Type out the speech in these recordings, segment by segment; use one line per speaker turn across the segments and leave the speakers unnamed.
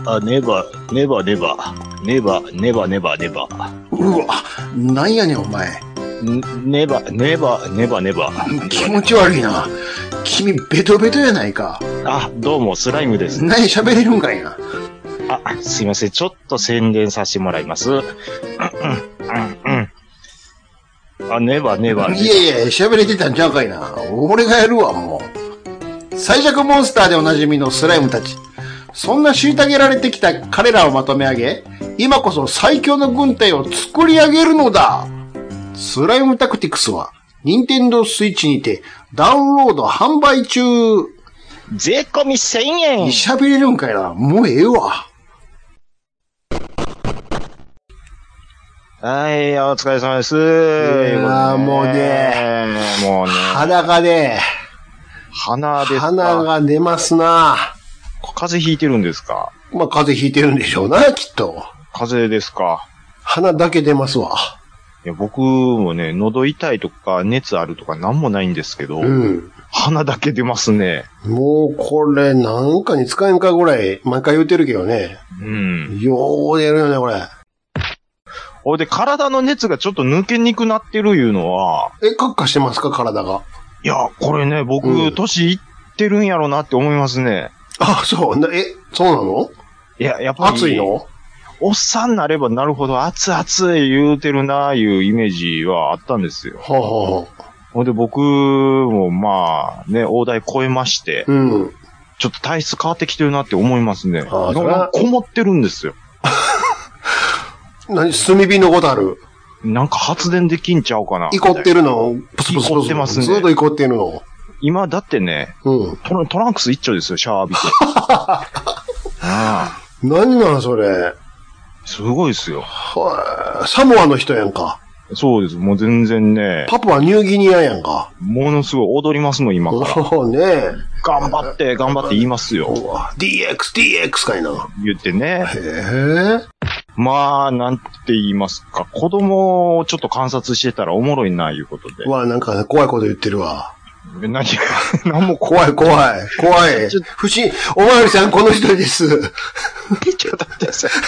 ネバ、ネバ、ネバ、ネバ、ネバ、ネバ、ネバ。
うわ、なんやねんお前。
ネバ、ネバ、ネバ、ネバ。
気持ち悪いな。君ベトベトやないか。
どうも、スライムです。
何喋れるんかいな。
すいません。ちょっと宣伝させてもらいます。ネバ、ネバ。
いやいや、喋れてたんちゃうかいな。俺がやるわ、もう。最弱モンスターでおなじみのスライムたち。そんな虐げられてきた彼らをまとめ上げ、今こそ最強の軍隊を作り上げるのだ。スライムタクティクスは、ニンテンドースイッチにて、ダウンロード販売中。
税込み1000円。
喋れるんかいな。もうええわ。
はい、お疲れ様です。
もうね、鼻がね、
鼻ですか。
鼻が出ますな。
風邪ひいてるんですか。
まあ、風邪ひいてるんでしょうな、きっと。
風邪ですか。
鼻だけ出ますわ。
いや、僕もね、喉痛いとか熱あるとかなんもないんですけど、鼻だけ出ますね。
もうこれなんかに使えんかぐらい毎回言ってるけどね。よう出るよね、これ。
ほいで体の熱がちょっと抜けにくなってるいうのは。
カッカしてますか、体が。
いや、これね、僕、年いってるんやろなって思いますね。
そう。そうなの？
いや、やっぱり。
暑いの？
おっさんになればなるほど、熱々言うてるなーいうイメージはあったんですよ。ほんで僕もまあね、大台超えまして、ちょっと体質変わってきてるなって思いますね。こもってるんですよ。
炭火のことある？
なんか発電できんちゃうかな。
イコってるの？
イコってますね。
ずっとイコってるの。
今だってね、トランクス一丁ですよ、シャワー浴びて。
何なんそれ。
すごいですよ。
サモアの人やんか。
そうです。もう全然ね。
パプアニューギニアやんか。
ものすごい踊りますもん、今から。
そうね。
頑張って言いますよ。
DX かいな。
言ってね。まあ、なんて言いますか。子供をちょっと観察してたらおもろいな、いうことで。
なんかね、怖いこと言ってるわ。
何も
怖い。不審、おまわりさんこの人です。
ちょっと待ってください。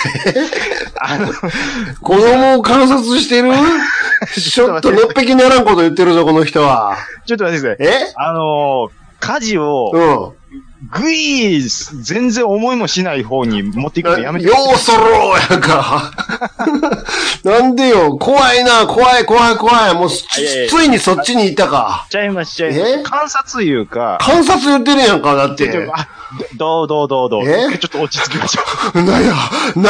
子供を観察してるちょっとのっぺきならんこと言ってるぞ、この人は。
ちょっと待ってください。火事を、全然思いもしない方に持っていくのやめて。
ようそろやんか。なんでよ、怖いな、怖い。もう、ついにそっちに行ったか。
ちゃいます。観察いうか。
観察言ってるやんか、だって。
どう。ちょっと落ち着きましょ
う。なんや。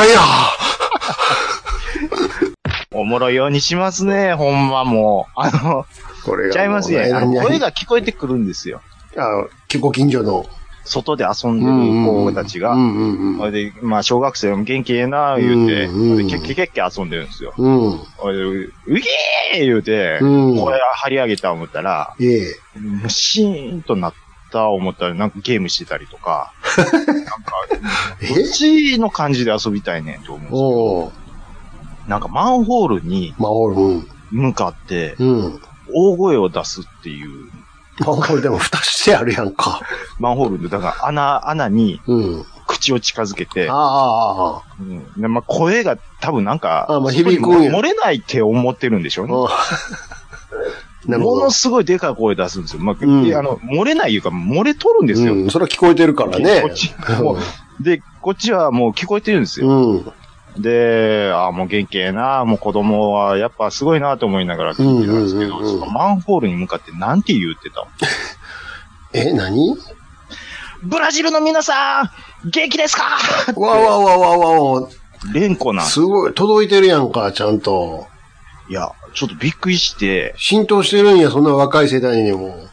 おもろいようにしますね、ほんまもう。これが。ちゃいますね。声が聞こえてくるんですよ。
結構近所の。
外で遊んでる子たちが。で、まあ、小学生も元気ええな言うて、ケッ遊んでるんですよ。うぎー言うて、声張り上げた思ったら、シーンとなった思ったら、なんかゲームしてたりとか、なんか、こっちの感じで遊びたいねんと思うんですよ。なんかマンホールに、向かって、大声を出すっていう。
マンホールでも蓋してあるやんか。
マンホールで、だから穴に、口を近づけて、まあ、声が多分なんか、
響くんや。
漏れないって思ってるんでしょうね。ものすごいでかい声出すんですよ。まあ、漏れないいうか、漏れとるんですよ。
それは聞こえてるからね。
こっちはもう聞こえてるんですよ。で、もう元気ええな、もう子供はやっぱすごいなと思いながら聞いてたんですけど、そのマンホールに向かってなんて言ってた？
何？
ブラジルの皆さん、元気ですか？
わ。
連呼なん。
すごい、届いてるやんか、ちゃんと。
いや、ちょっとびっくりして。
浸透してるんや、そんな若い世代にも。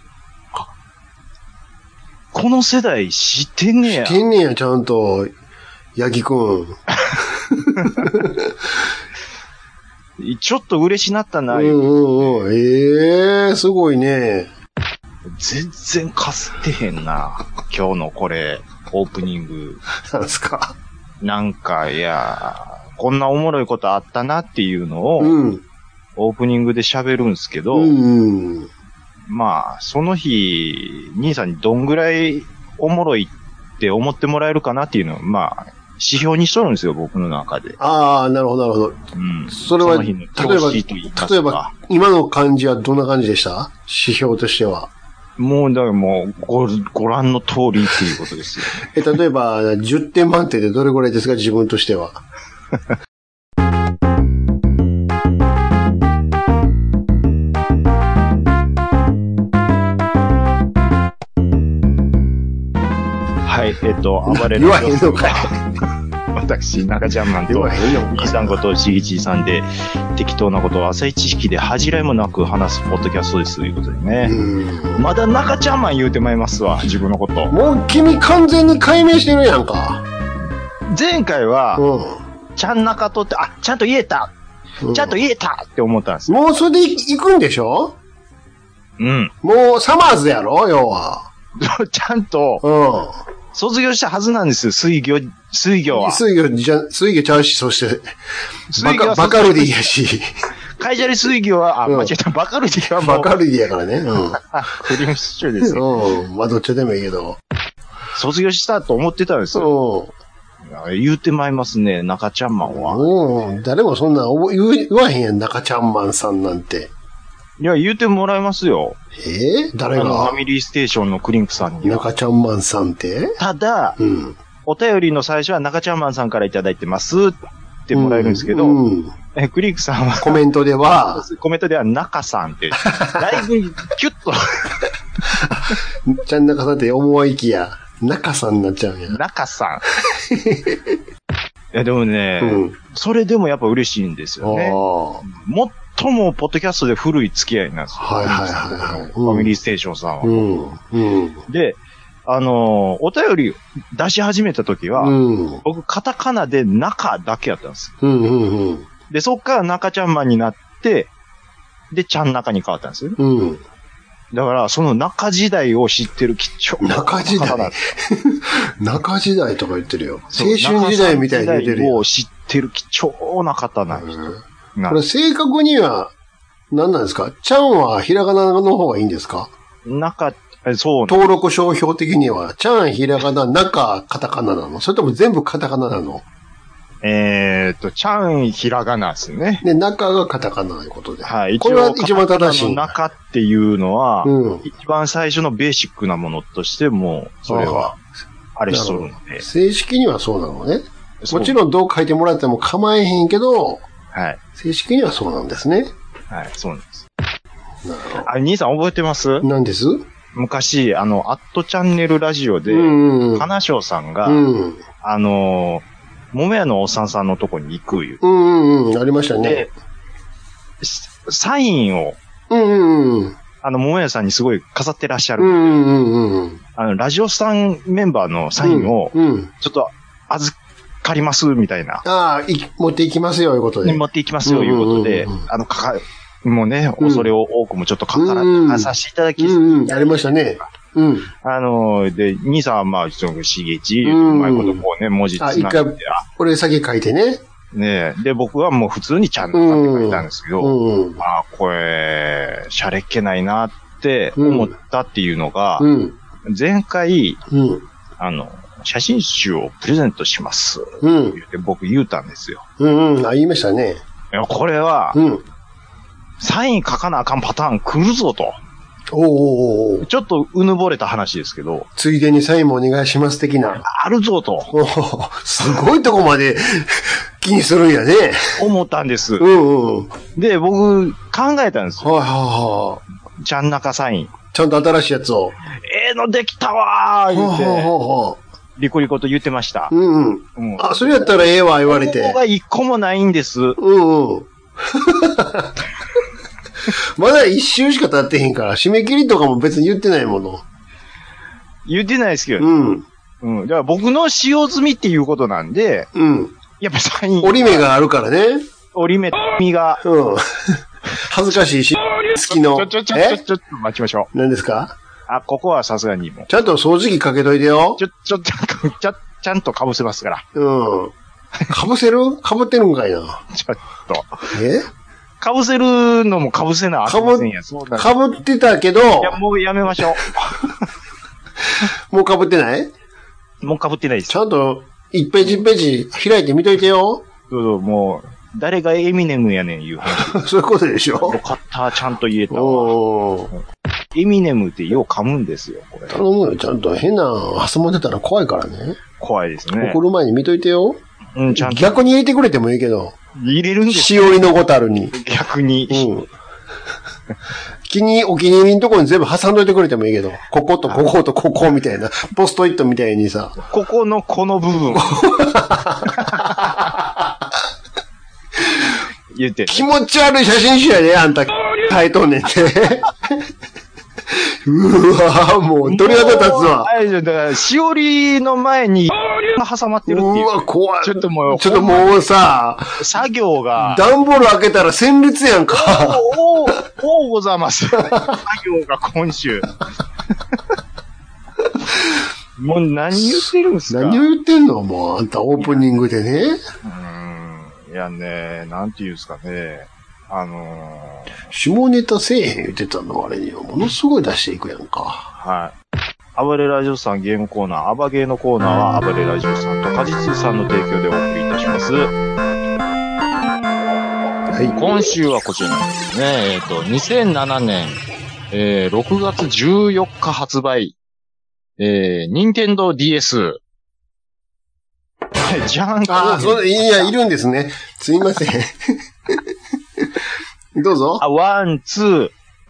この世代知ってんねや。
知ってんねや、ちゃんと。ヤギくん。
ちょっと嬉しなったな。
すごいね。
全然かすってへんな。今日のこれ、オープニング。
なんすか？
なんか、いや、こんなおもろいことあったなっていうのを、オープニングで喋るんですけど、まあ、その日、兄さんにどんぐらいおもろいって思ってもらえるかなっていうのを、まあ、 指標にしとるんですよ、僕の中で。
ああ、なるほど、なるほど。
うん。
それは、例えば、今の感じはどんな感じでした？指標としては。
もう、だからもう、ご覧の通りっていうことですよ、
ね。例えば、10点満点でどれぐらいですか、自分としては。
はい、暴れる。
言わへんのかい。
私、中ちゃんマンと、イさんことしぎちさんで、適当なことを浅い知識で恥じらいもなく話すポッドキャストですということでね。まだ中ちゃんマン言うてまいますわ、自分のこと。
もう君完全に解明してるやんか。
前回は、ちゃん中とって、ちゃんと言えた、ちゃんと言えたって思ったんです。
もうそれで行くんでしょ？
うん。
もうサマーズやろ、要は。
ちゃんと、卒業したはずなんですよ、水魚は。水魚ちゃうし、そして、バカルディやし。カイジャリ水魚は、間違えた、バカルディはもう。
バカルディやからね。
クリームシチューですよ。
まあ、どっちでもいいけど。
卒業したと思ってたんですよ。言うてまいますね、中ちゃんマンは。
誰もそんな言わへんやん、中ちゃんマンさんなんて。
いや、言うてもらいますよ。
誰が？
ファミリーステーションのクリンクさんに。
中ちゃんマンさんって？
ただ、お便りの最初は中ちゃんマンさんからいただいてますってもらえるんですけど、クリンクさんは、
コメントでは
中さんって、だいぶキュッと。
ちゃん中さんって思いきや、中さんになっちゃうんや。
中さん。いや、でもね、それでもやっぱ嬉しいんですよね。最もポッドキャストで古い付き合いなんですよ。
はいはいはい。
ファミリーステーションさんは。で、お便り出し始めた時は、僕カタカナで中だけやったんです。で、そっから中ちゃんマンになって、で、ちゃん中に変わったんですよ。だから、その中時代を知ってる貴重な
中時代中時代とか言ってるよ。青春時代みたいに言ってるよ。
を知ってる貴重な方なんです。
これ正確には、何なんですか？ちゃんはひらがなの方がいいんですか？
そう。
登録商標的には、ちゃんひらがな、中カタカナなの？それとも全部カタカナなの？
ちゃんひらがなですね。
で、中がカタカナということで。
はい。
これは一番正しい。
中っていうのは、一番最初のベーシックなものとしても、それは、あれしとるので。
正式にはそうなのね。もちろんどう書いてもらっても構えへんけど、
はい。
正式にはそうなんですね。
はい、そうなんです。兄さん覚えてます？
何です？
昔、アットチャンネルラジオで、花椒さんが、桃屋のおっさんさんのとこに行くいう。
ありましたね。
で、サインを、桃屋さんにすごい飾ってらっしゃる。ラジオさんメンバーのサインを、ちょっと預かりますみたいな。
持っていきますよ、いうことで。
持っていきますよ、いうことで、もうね、恐れ多くもちょっとさせていただき。
ありましたね。
で、兄さんはまあ、しげち、うまいことこうね、文字つなげて。
一回、これ先書いてね。
ねで、僕はもう普通にちゃんと書いたんですけど、これ、シャレっ気ないなって思ったっていうのが、前回、写真集をプレゼントします。って僕言うたんですよ。
言いましたね。
いや、これは、サイン書かなあかんパターン来るぞと。ちょっとうぬぼれた話ですけど。
ついでにサインもお願いします的な。
あるぞと。
すごいとこまで気にするんやね。
思ったんです。で、僕考えたんですよ。ちゃん中サイン。
ちゃんと新しいやつを。
のできたわー言って。リコリコと言ってました。
それやったらええわ言われて。
ここが一個もないんです。
まだ一周しか経ってへんから、締め切りとかも別に言ってないもの。
言ってないですけど。だから僕の使用済みっていうことなんで、やっぱサイン。
折り目があるからね。
折り目が。
恥ずかしいし、好きの。
ちょっと待ちましょう。
何ですか？
ここはさすがにも。
ちゃんと掃除機かけといてよ。
ちゃんと被せますから。
被せる？被ってるんかいな。
ちょっと。被せるのも被せなあかんせんや。
被ってたけど。い
や、もうやめましょ
う。もう被ってない？
もう被ってないです。
ちゃんと 1ページ1ページ開いて見といてよ。
そうそう、もう、誰がエミネムやねん言う話。
そういうことでしょ。
よかった、ちゃんと言えたわ。エミネムってよう噛むんですよ、これ。
頼むよ、ちゃんと変な挟まってたら怖いからね。
怖いですね。
怒る前に見といてよ。
うん、ちゃんと。
逆に入れてくれてもいいけど。
入れるんです
しおりのごたるに。
逆に。うん。
お気に入りのところに全部挟んどいてくれてもいいけど。こことこことここみたいな。ポストイットみたいにさ。
ここのこの部分。言って、ね。
気持ち悪い写真集やで、あんた。書いとんねんって。うわぁ、もう鳥肌立つわ。
あれじゃ、だから、しおりの前に、挟まってるっていう。
うわ、怖い。
ちょっとも
うさ、
作業が。
段ボール開けたら戦列やんか。
おございます。作業が今週。もう何言ってるんすか？
何を言ってんのもう、あんたオープニングでね。
いやね、なんて言うんすかね。
下ネタせえへん言ってたの割にはものすごい出していくやんか。
はい。暴れラジオさんゲームコーナー、アバゲーのコーナーは暴れラジオさんと果実さんの提供でお送りいたします。はい。今週はこちらなんですね。2007年、6月14日発売、任天堂 DS。じゃん
ああ、いや、いるんですね。すいません。どうぞ。
ワン、ツー。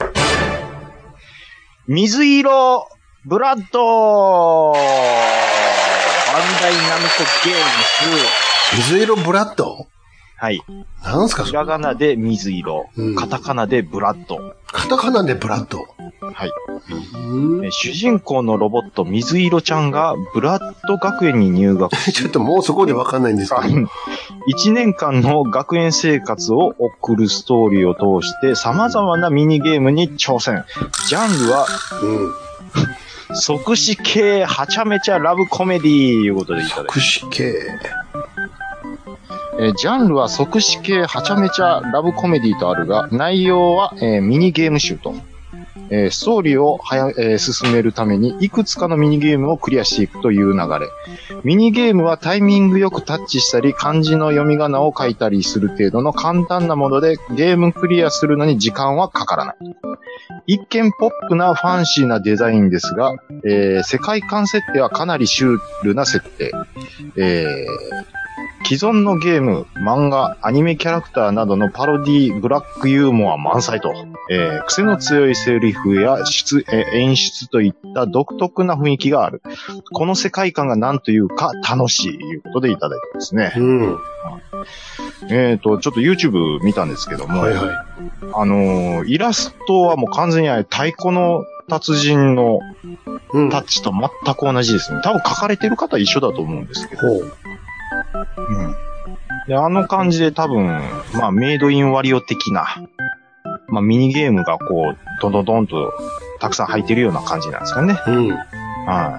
水色、ブラッドバンダイナムコゲーム
ス。水色ブラッド？
はい。
なんすかそれ。
ひらがなで水色、カタカナでブラッド。
カタカナでブラッド。
はい。主人公のロボット水色ちゃんがブラッド学園に入学。
ちょっともうそこでわかんないんですか？1
年間の学園生活を送るストーリーを通して様々なミニゲームに挑戦。ジャンルは、即死系はちゃめちゃラブコメディーいうことでいただいて。
即死系。
ジャンルは即死系はちゃめちゃラブコメディとあるが、内容は、ミニゲーム集と。ストーリーを進めるためにいくつかのミニゲームをクリアしていくという流れ。ミニゲームはタイミングよくタッチしたり、漢字の読み仮名を書いたりする程度の簡単なもので、ゲームクリアするのに時間はかからない。一見ポップなファンシーなデザインですが、世界観設定はかなりシュールな設定。既存のゲーム、漫画、アニメキャラクターなどのパロディ、ブラックユーモア満載と、癖の強いセリフや演出といった独特な雰囲気がある。この世界観が何というか楽しいということでいただいてますね。ちょっと YouTube 見たんですけども、はいはい、イラストはもう完全に太鼓の達人のタッチと全く同じですね。多分書かれてる方一緒だと思うんですけど。で、あの感じで多分、まあ、メイドインワリオ的な、まあ、ミニゲームがこう、どんどんどんとたくさん入ってるような感じなんですかね。はい。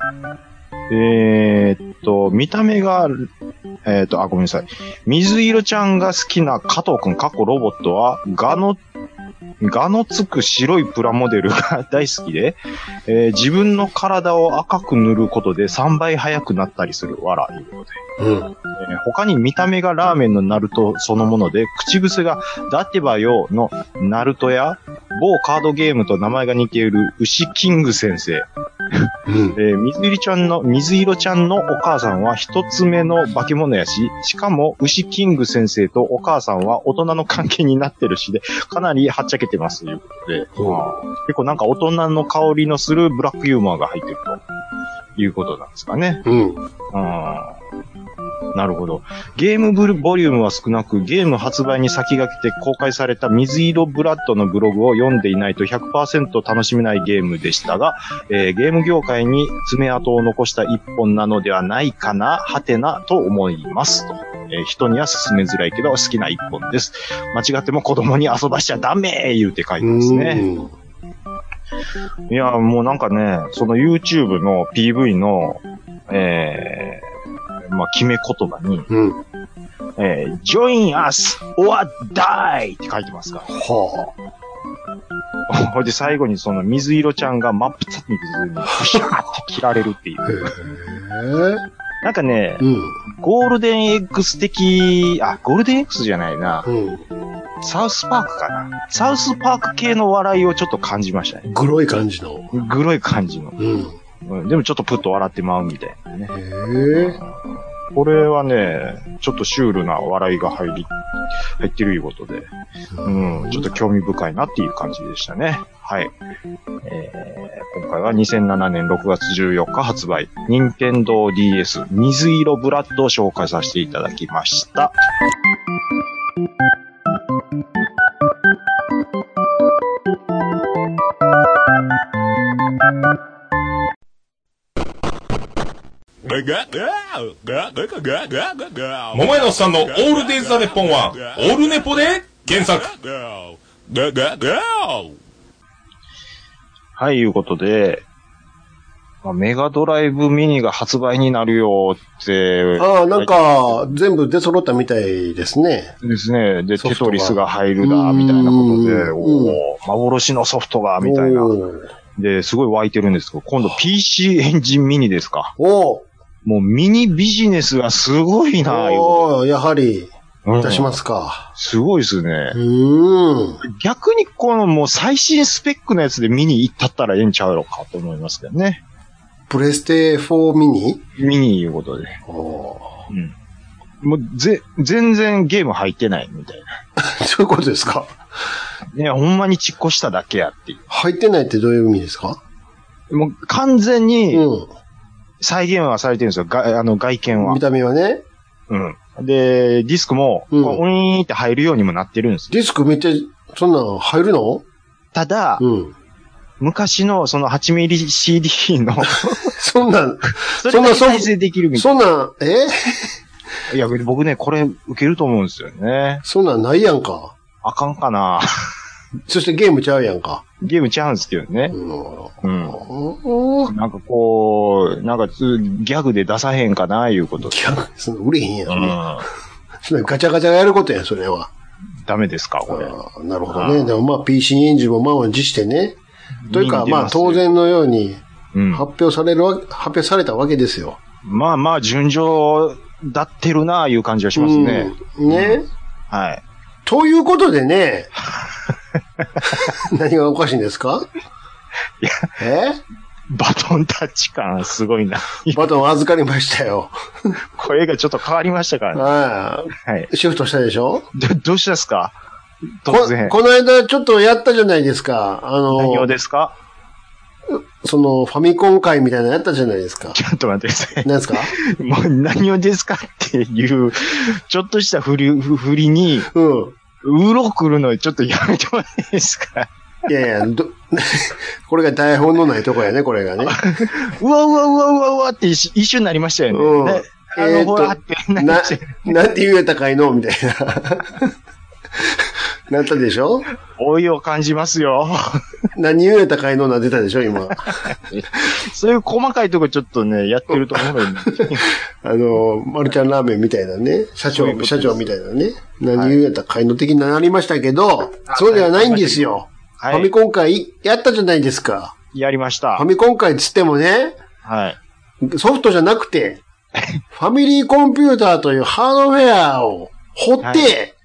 見た目が、ごめんなさい。水色ちゃんが好きな加藤くん、ロボットは、ガのつく白いプラモデルが大好きで、自分の体を赤く塗ることで3倍速くなったりするわら、いうことで。他に見た目がラーメンのナルトそのもので、口癖がダテバヨのナルトや、某カードゲームと名前が似ている牛キング先生。水色ちゃんのお母さんは一つ目の化け物やし、しかも牛キング先生とお母さんは大人の関係になってるしで、かなりはっちゃけてますということで、結構なんか大人の香りのするブラックユーモアが入ってるということなんですかね。なるほど。ゲームボリュームは少なく、ゲーム発売に先駆けて公開された水色ブラッドのブログを読んでいないと 100% 楽しめないゲームでしたが、ゲーム業界に爪痕を残した一本なのではないかな、はてなと思いますと。人には勧めづらいけど好きな一本です。間違っても子供に遊ばしちゃダメ言うて書いてますね。いや、もうなんかね、その YouTube の PV の、まあ、決め言葉に、join us or die って書いてますから。ほいで最後にその水色ちゃんが真っ二つに水にプシャーって切られるっていう。 なんかね、
うん。
ゴールデン X 的、ゴールデン X じゃないな。
うん。
サウスパークかな。サウスパーク系の笑いをちょっと感じましたね。
グロい感じの。
グロい感じの。
うん。
でもちょっとプッと笑ってまうみたいなね。
へえ。
これはね、ちょっとシュールな笑いが入ってるいうことで、ちょっと興味深いなっていう感じでしたね。はい。今回は2007年6月14日発売、任天堂 DS 水色ブラッドを紹介させていただきました。
桃屋のおっさんのオールデイズ・ザ・ネッポンはオールネポで原作。
はい、いうことで、メガドライブミニが発売になるよって。
なんか、全部出揃ったみたいですね。
ですね。で、テトリスが入るだ、みたいなことで、幻のソフトが、みたいな。で、すごい湧いてるんですけど、今度 PC エンジンミニですか。もうミニビジネスがすごいな。
やはり、出しますか。
すごいですね。逆にこのもう最新スペックのやつでミニ行ったったらええんちゃうのかと思いますけどね。
プレステ4ミニ
ミニいうことで。もう全然ゲーム入ってないみたいな。
そういうことですか？
いや、ほんまにちっこしただけやっていう。
入ってないってどういう意味ですか？
もう完全に、再現はされてるんですよ。外見は。
見た目はね。
で、ディスクも、ウィーンって入るようにもなってるんですよ。
ディスクめっちゃ、そんなの入るの？た
だ、昔のその8ミリ CD の
そんな
再生できるみたいな。
そんな、
いや、僕ね、これ受けると思うんですよね。
そんなんないやんか。
あかんかな。
そしてゲームちゃうやんか。
ゲームちゃうんですけどね。なんかこう、なんかギャグで出さへんかな、いうことで。
ギャグ、その売れへんやんね。それガチャガチャやることやん、それは。
ダメですか、これ。
なるほどね。でもPC エンジンも満を持してね。というか、当然のように、発表されたわけですよ。
順調だってるな、いう感じはしますね。
ね。はい。ということでね、何がおかしいんですか？
いや、バトンタッチ感すごいな。
バトン預かりましたよ。
声がちょっと変わりましたからね。
はい。シフトしたでしょ？
どうしたっすか？突然。
この間ちょっとやったじゃないですか。
何をですか？
その、ファミコン会みたいなのやったじゃないですか。
ちょっと待ってください。
何ですか？
もう何をですかっていう、ちょっとした振りに、うろくるのちょっとやめてもらえないですか？
いやいや、これが台本のないとこやね、これがね。
うわって一瞬になりましたよね。
なんて言うやったかいのみたいな。なったでしょ？
老いを感じますよ。
何言うやったかいのなってたでしょ、今。
そういう細かいとこちょっとね、やってると思う
のに。マルちゃんラーメンみたいなね、社長みたいなね、何言うやったかいの的になりましたけど、そうではないんですよ。ファミコン会やったじゃないですか。
やりました。
ファミコン会つってもね、ソフトじゃなくて、ファミリーコンピューターというハードウェアを掘って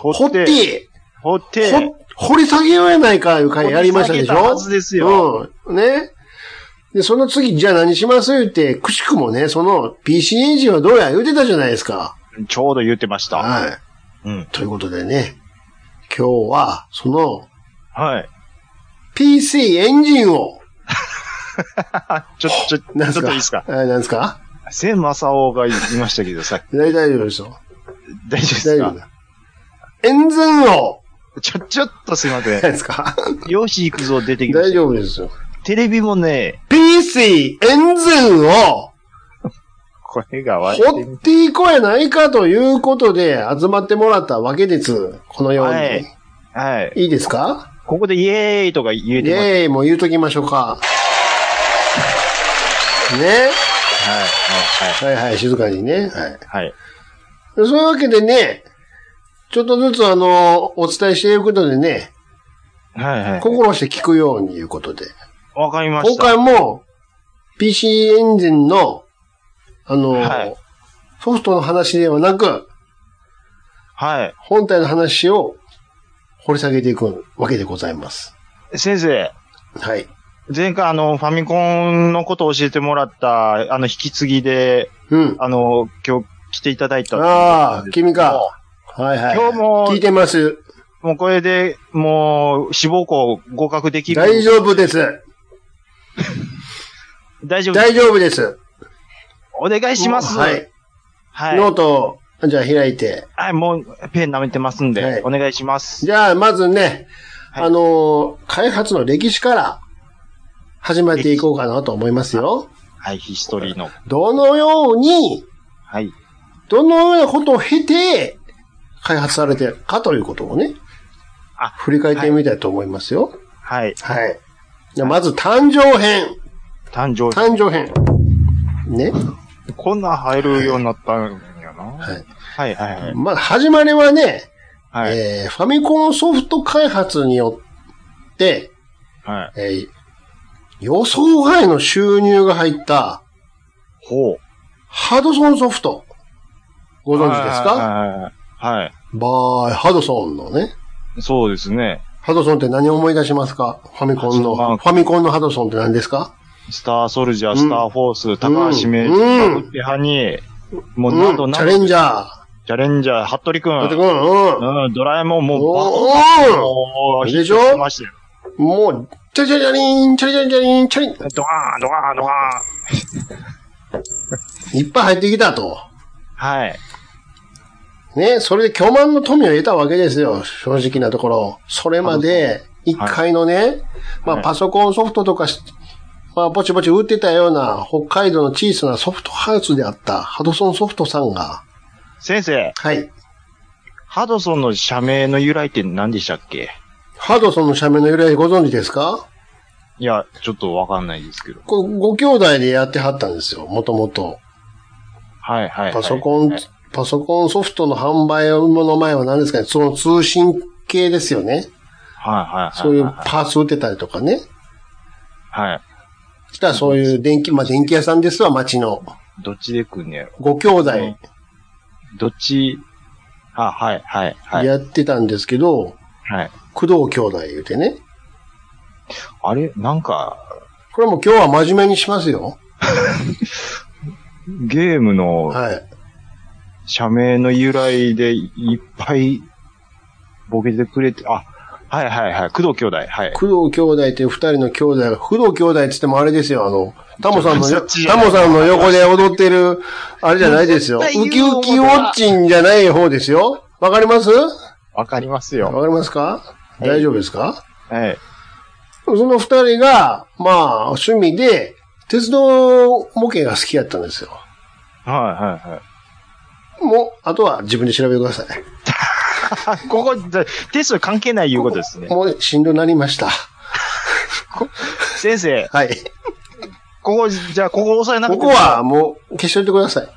掘り下げようやないかいう会やりましたでしょ？
掘り下げたはずですよ。
ね。で、その次、じゃあ何します言って、くしくもね、その PC エンジンはどうや言うてたじゃないですか。
ちょうど言ってました。
はい。ということでね、今日は、その、PC エンジンを、
ちょっといいですか？
何ですか？
千正夫が言いましたけど、さっき。
大丈夫ですよ。
大丈夫ですか？
エンジンを
ちょっとすいません。
何ですか？
よし行くぞ出てきました。
大丈夫ですよ。
テレビもね、
PC エンジンを
声が
掘っていこうやないかということで集まってもらったわけです。このように。はい。いいですか？
ここでイエーイとか言えてます。イ
エーイも言うときましょうか。ね。はい、静かにね。はい。そういうわけでね、ちょっとずつお伝えしていくことでね、心して聞くようにいうことで。
わかりました。
今回も PC エンジンの
はい、
ソフトの話ではなく、
はい。
本体の話を掘り下げていくわけでございます。
先生。
はい。
前回ファミコンのことを教えてもらった、引き継ぎで、
うん。
今日来ていただいた。
ああ、君か。はいはい。
今日も、
聞いてます。
もうこれで、もう、志望校合格できる。
大丈夫です。
大丈夫
です。
お願いします。
はい。
はい。
ノート、じゃあ開いて。
はい、もうペン舐めてますんで、はい、お願いします。
じゃあ、まずね、はい、開発の歴史から始めていこうかなと思いますよ。
はい、ヒストリーの。
どのように、
はい。
どのようなことを経て、開発されてるかということをね、振り返ってみたいと思いますよ。
はい。
はい。じゃあまず、誕生編。
誕生編。
ね。
こんなん入るようになったんやな。
はい。
はいはいはい。
まあ、始まりはね、
はい。
ファミコンソフト開発によって、
はい。
予想外の収入が入った、
ほう。
ハドソンソフト。ご存知ですか？
はい。
バーイ、ハドソンのね。
そうですね。
ハドソンって何を思い出しますか？ファミコンのハドソンって何ですか？
スターソルジャー、スターフォース、高橋名人、バクテハニー、もうなんと
チャレンジャ
ー、ハットリくん。ドラえもん、もう、
でしょ？もう、チャリチャリチャリン、チャリチャリチャリン、チャリン。ドカーン、ドカーン、ドカーン。いっぱい入ってきたと。
はい。
ね、それで巨万の富を得たわけですよ、正直なところ。それまで、一回のね、まあパソコンソフトとか、まあぼちぼち売ってたような北海道の小さなソフトハウスであったハドソンソフトさんが。
先生。
はい。
ハドソンの社名の由来って何でしたっけ？
ハドソンの社名の由来ご存知ですか？
いや、ちょっとわかんないですけど。
これご兄弟でやってはったんですよ、もともと。
はいはい。
パソコンソフトの販売の前は何ですかね、その通信系ですよね。
はい。
そういうパーツ売ってたりとかね。
はい。
したらそういう電気屋さんですわ、町の。
どっちで来んねやろ。
ご兄弟。
どっち、はい。
やってたんですけど、
はい。
工藤兄弟言うてね。
あれなんか。
これも今日は真面目にしますよ。
ゲームの。はい。社名の由来でいっぱいボケてくれて、はい。工藤兄弟。はい。
工藤兄弟っていう二人の兄弟が、工藤兄弟って言ってもあれですよ、タモさんの横で踊ってる、あれじゃないですよ。ウキウキウォッチンじゃない方ですよ。わかります？
わかりますよ。
わかりますか？大丈夫ですか？
はい。
その二人が、まあ、趣味で、鉄道模型が好きやったんですよ。
はい。
もう、あとは自分で調べてください。
ここ、テスト関係ないいうことですね。
もうしんどなりました。
先生。
はい。
ここ押さえなくて。
ここはもう消しといてください。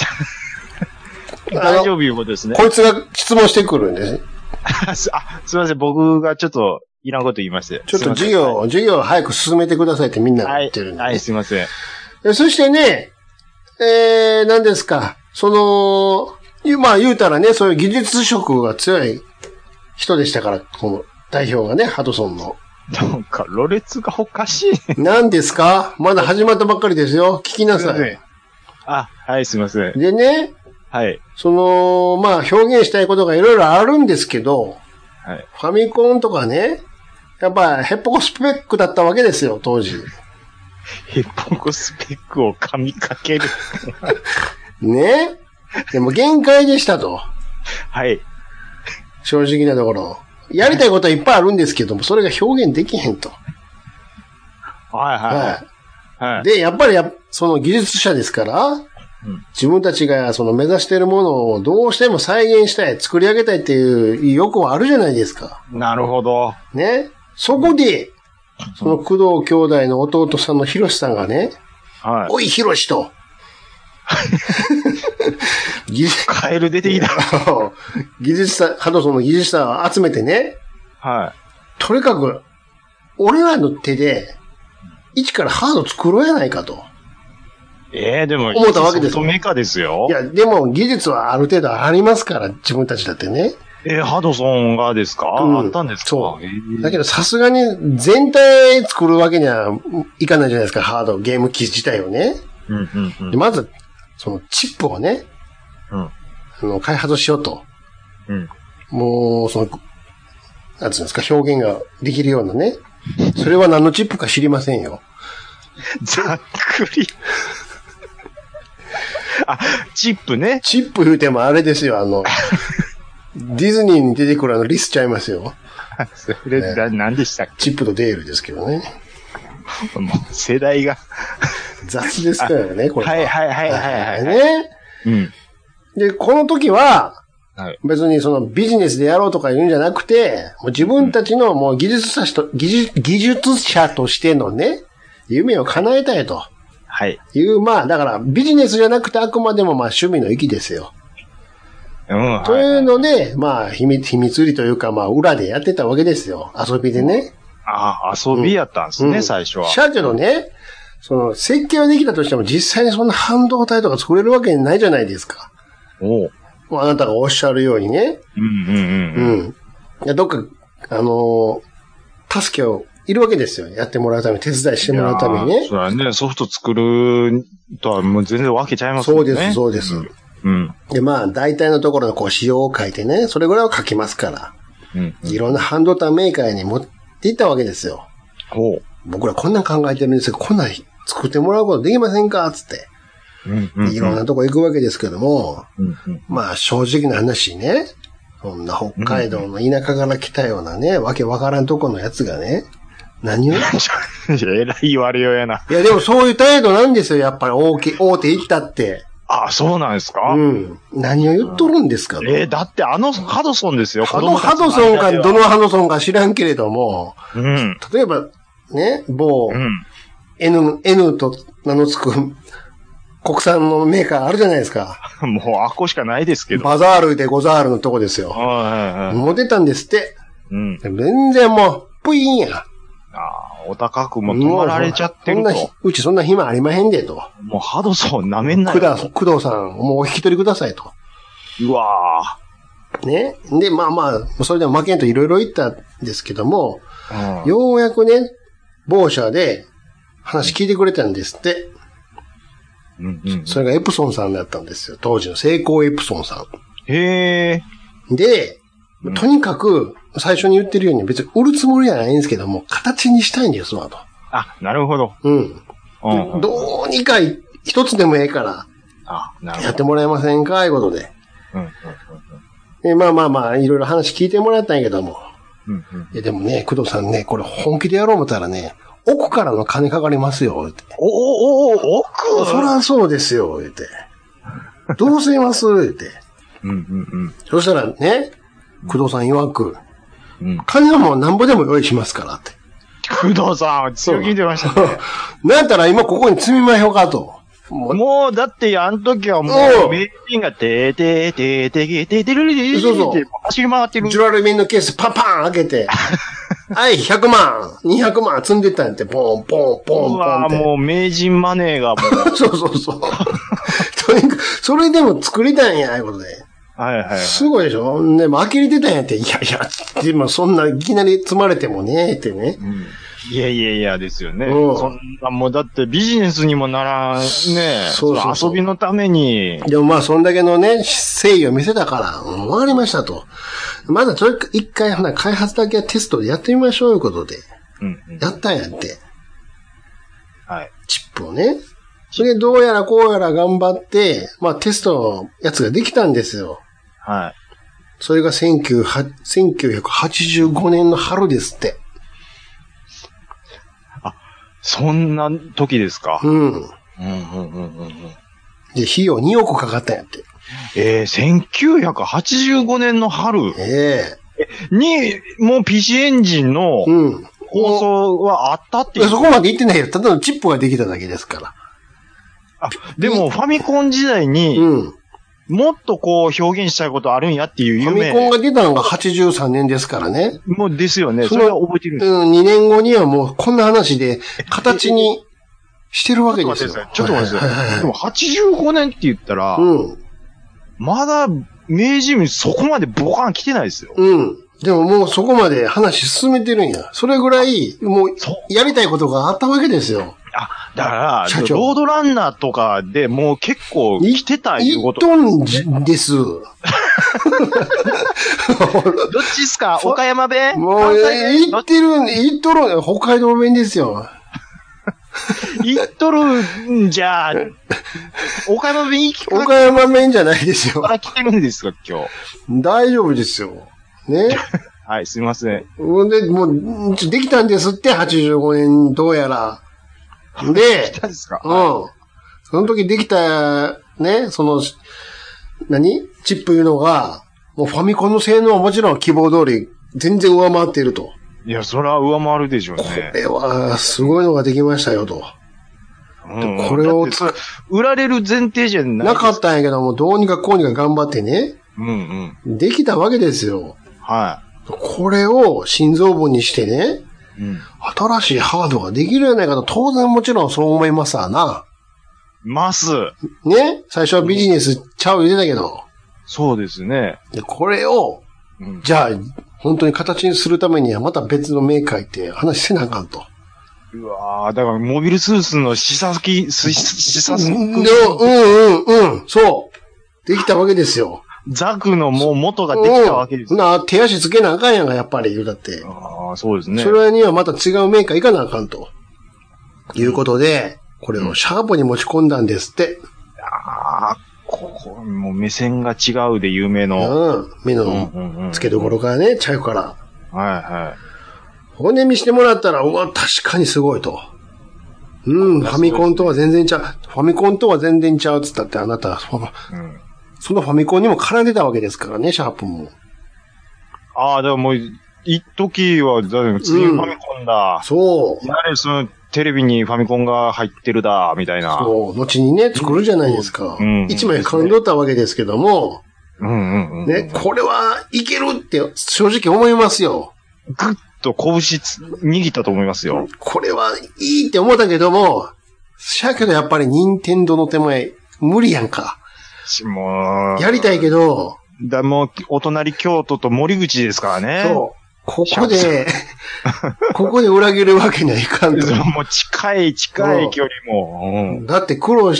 大丈夫いうことですね。
こいつが質問してくるんです。
すいません。僕がちょっといらんこと言いまして。
ちょっと授業を早く進めてくださいってみんな言ってるんで。
はい、すいません。
そしてね、何ですか。まあ言うたらね、そういう技術色が強い人でしたから、この代表がね、ハドソンの。
なんか、ろれつがおかしい。
何ですか？まだ始まったばっかりですよ。聞きなさい。
はい、すいません。
でね、
はい。
まあ表現したいことがいろいろあるんですけど、
はい。
ファミコンとかね、やっぱヘッポコスペックだったわけですよ、当時。
ヘッポコスペックを噛みかける。
ね？でも限界でしたと。
はい。
正直なところ。やりたいことはいっぱいあるんですけども、それが表現できへんと。
はい。
で、やっぱりその技術者ですから、自分たちが目指しているものをどうしても再現したい、作り上げたいっていう欲はあるじゃないですか。
なるほど。
ね。そこで、その工藤兄弟の弟さんのヒロシさんがね、
はい。
おいヒロシと。
カエル出てきた。
ハドソンの技術者を集めてね。
はい。
とにかく、俺らの手で、一からハード作ろうやないかと。
でも、
思ったわけですよ。
メカですよ。
いや、でも技術はある程度ありますから、自分たちだってね。
ハドソンがですか、あったんですか？
そう。だけどさすがに全体作るわけにはいかないじゃないですか、ゲーム機自体をね。でまず、そのチップをね、開発しようと。もう、なんつうんですか、表現ができるようなね。それは何のチップか知りませんよ。
ざっくり。チップね。
チップ言うてもあれですよ、ディズニーに出てくるリスちゃいますよ。
それ、何でしたっけ？
チップとデールですけどね。
もう世代が。
雑ですからね、これ。
はい。
ね。で、この時は、別にビジネスでやろうとか言うんじゃなくて、もう自分たちのもう技術者としてのね、夢を叶えたいと。いう、だからビジネスじゃなくてあくまでも趣味の域ですよ。というので、秘密裏というか、裏でやってたわけですよ。遊びでね。
遊びやったんですね、最初は。
だけどね、設計はできたとしても実際にそんな半導体とか作れるわけないじゃないですか。あなたがおっしゃるようにね。いや、どっか、助けをいるわけですよ。やってもらうために、手伝いしてもらうためにね。
そうだね。ソフト作るとはもう全然分けちゃいますもんね。
そうです。で、大体のところの仕様を書いてね、それぐらいを書きますから。いろんな半導体メーカーに持っていったわけですよ。僕らこんなん考えてるんですけど、こんなん作ってもらうことできませんかつって。いろんなとこ行くわけですけども、正直な話ね、そんな北海道の田舎から来たようなね、わけわからんとこのやつがね、何をえ
らい言われようやな。
いや、でもそういう態度なんですよ、やっぱり大手行ったって。
そうなんですか？
何を言っとるんですか？
だってハドソンですよ。
ハドソンかどのハドソンか知らんけれども、例えば、ね、某、N と名の付く国産のメーカーあるじゃないですか。
もうあっこしかないですけど。
バザールでゴザールのとこですよ。モテたんですって。全然もう、プイーンや。
お高くも止まられちゃってると。
うちそんな暇ありまへんでと。
もうハドソン舐めんなよ。
工藤さん、もうお引き取りくださいと。
うわ
ー。ね。で、それでも負けんといろいろ言ったんですけども、ようやくね、某社で話聞いてくれたんですって。それがエプソンさんだったんですよ。当時のセイコーエプソンさん。で、とにかく、最初に言ってるように別に売るつもりじゃないんですけども、形にしたいんですわと。
なるほど。
どうにか一つでもええから、やってもらえませんかいうことで。いろいろ話聞いてもらったんやけども。でもね、工藤さんね、これ本気でやろう思ったらね、奥からの金かかりますよ、って。奥？そりゃそうですよ、言って。どうせますって。そしたらね、工藤さん曰く、金はもうなんぼでも用意しますからって。
工藤さん、強気に出ましたね。
なんやったら今ここに積みましょうかと。
もう、だって、あの時はもう、名人がてーてるりって走り回ってる。
ジュラルミンのケースパンパン開けて、はい、100万、200万積んでたんやって、ポンポンポンポンって。
もう名人マネーがもう。
そう。とにかく、それでも作りたいんや、いうことで。すごいでしょ？でも、呆れてたんやって、いや、でもそんないきなり積まれてもね、ってね。
いやですよね。そんなもうだってビジネスにもならんね。遊びのために。
でもそんだけのね、誠意を見せたから、わかりましたと。まだ一回開発だけはテストでやってみましょういうことで。やったんやって。チップをね。それでどうやらこうやら頑張って、テストのやつができたんですよ。それが1985年の春ですって。
そんな時ですか？
で、費用2億かかったんやって。
1985年の春。に、もう PC エンジンの構想はあったっていう。
そこまで言ってないよ。ただのチップができただけですから。
でもファミコン時代に、もっと表現したいことあるんやっていう夢。
ファミコンが出たのが83年ですからね。
もうですよね。それは覚えてるんです。
2年後にはもうこんな話で、形にしてるわけですよ。
ちょっと待ってください。でも85年って言ったら、まだ明治民そこまでボカン来てないですよ。
でももうそこまで話進めてるんや。それぐらい、もう、やりたいことがあったわけですよ。
だから、ロードランナーとかでもう結構来てたいうこと。
1トンです。どっ
ちっすか岡山弁
もう、言っとる、北海道弁ですよ。
言っとるんじゃ、岡山弁
岡山弁じゃないですよ。
から来てるんですか、今日。
大丈夫ですよ。ね。
はい、すいません。
で、もう、できたんですって、85年、どうやら。で、
来たんですか？
その時できた、ね、チップいうのが、もうファミコンの性能はもちろん希望通り、全然上回っていると。
いや、それは上回るでしょうね。
これは、すごいのができましたよと。これを
売られる前提じゃない。
なかったんやけども、どうにかこうにか頑張ってね。できたわけですよ。
はい。
これを心臓部にしてね。新しいハードができるやないかと、当然もちろんそう思いますわな。ね？最初はビジネスちゃう言うてたけど。
そうですね。
で、これを、じゃあ、本当に形にするためにはまた別のメーカー行って話せなあかんと。
うわぁ、だからモビルスーツの試作
そう。できたわけですよ。
ザクのもう元ができたわけですよ。
手足つけなあかんやんか、やっぱり言うだって。
ああ、そうですね。
それにはまた違うメーカー行かなあかんと。いうことで、これをシャープに持ち込んだんですって。
ここ、もう目線が違うで有名の。
目の付けどころからね、ちゃうから。
はい。
骨見してもらったら、うわ、確かにすごいと。ファミコンとは全然ちゃう。ファミコンとは全然ちゃうっつったってあなた、そのファミコンにも絡んでたわけですからね、シャープも。
ああ、でももう、一時は、次ファミコンだ。
そう。
やれ、その、テレビにファミコンが入ってるだ、みたいな。
そう。後にね、作るじゃないですか。一枚感動ったわけですけども。ね、これはいけるって正直思いますよ。
ぐっと拳握ったと思いますよ。
これはいいって思ったけども、しゃけどやっぱり任天堂の手前、無理やんか。
もう。
やりたいけど。
もう、お隣京都と森口ですからね。
そう。ここで裏切るわけにはいかんと。
もう近い距離も。
だって苦労して、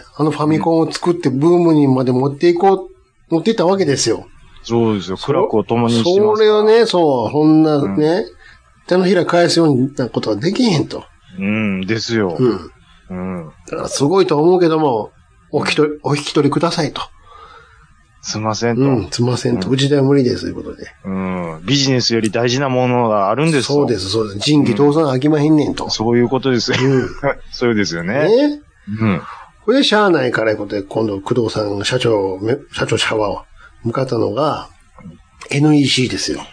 ファミコンを作ってブームにまで持っていったわけですよ。
そうですよ。苦楽を共にしてます。
それをね、そう、こんなね、手のひら返すようなことはできへんと。
ですよ。
だからすごいと思うけども、お引き取りくださいと。
すいませんと。
すいませんと。うちでは無理です、ということで。
ビジネスより大事なものがあるんです
よ。そうです。仁義倒産飽きまへんねんと。
そういうことですよ。そうですよね。
これでしゃあないからいうことで、今度、工藤さん、社長シャワーを向かったのが、NEC ですよ。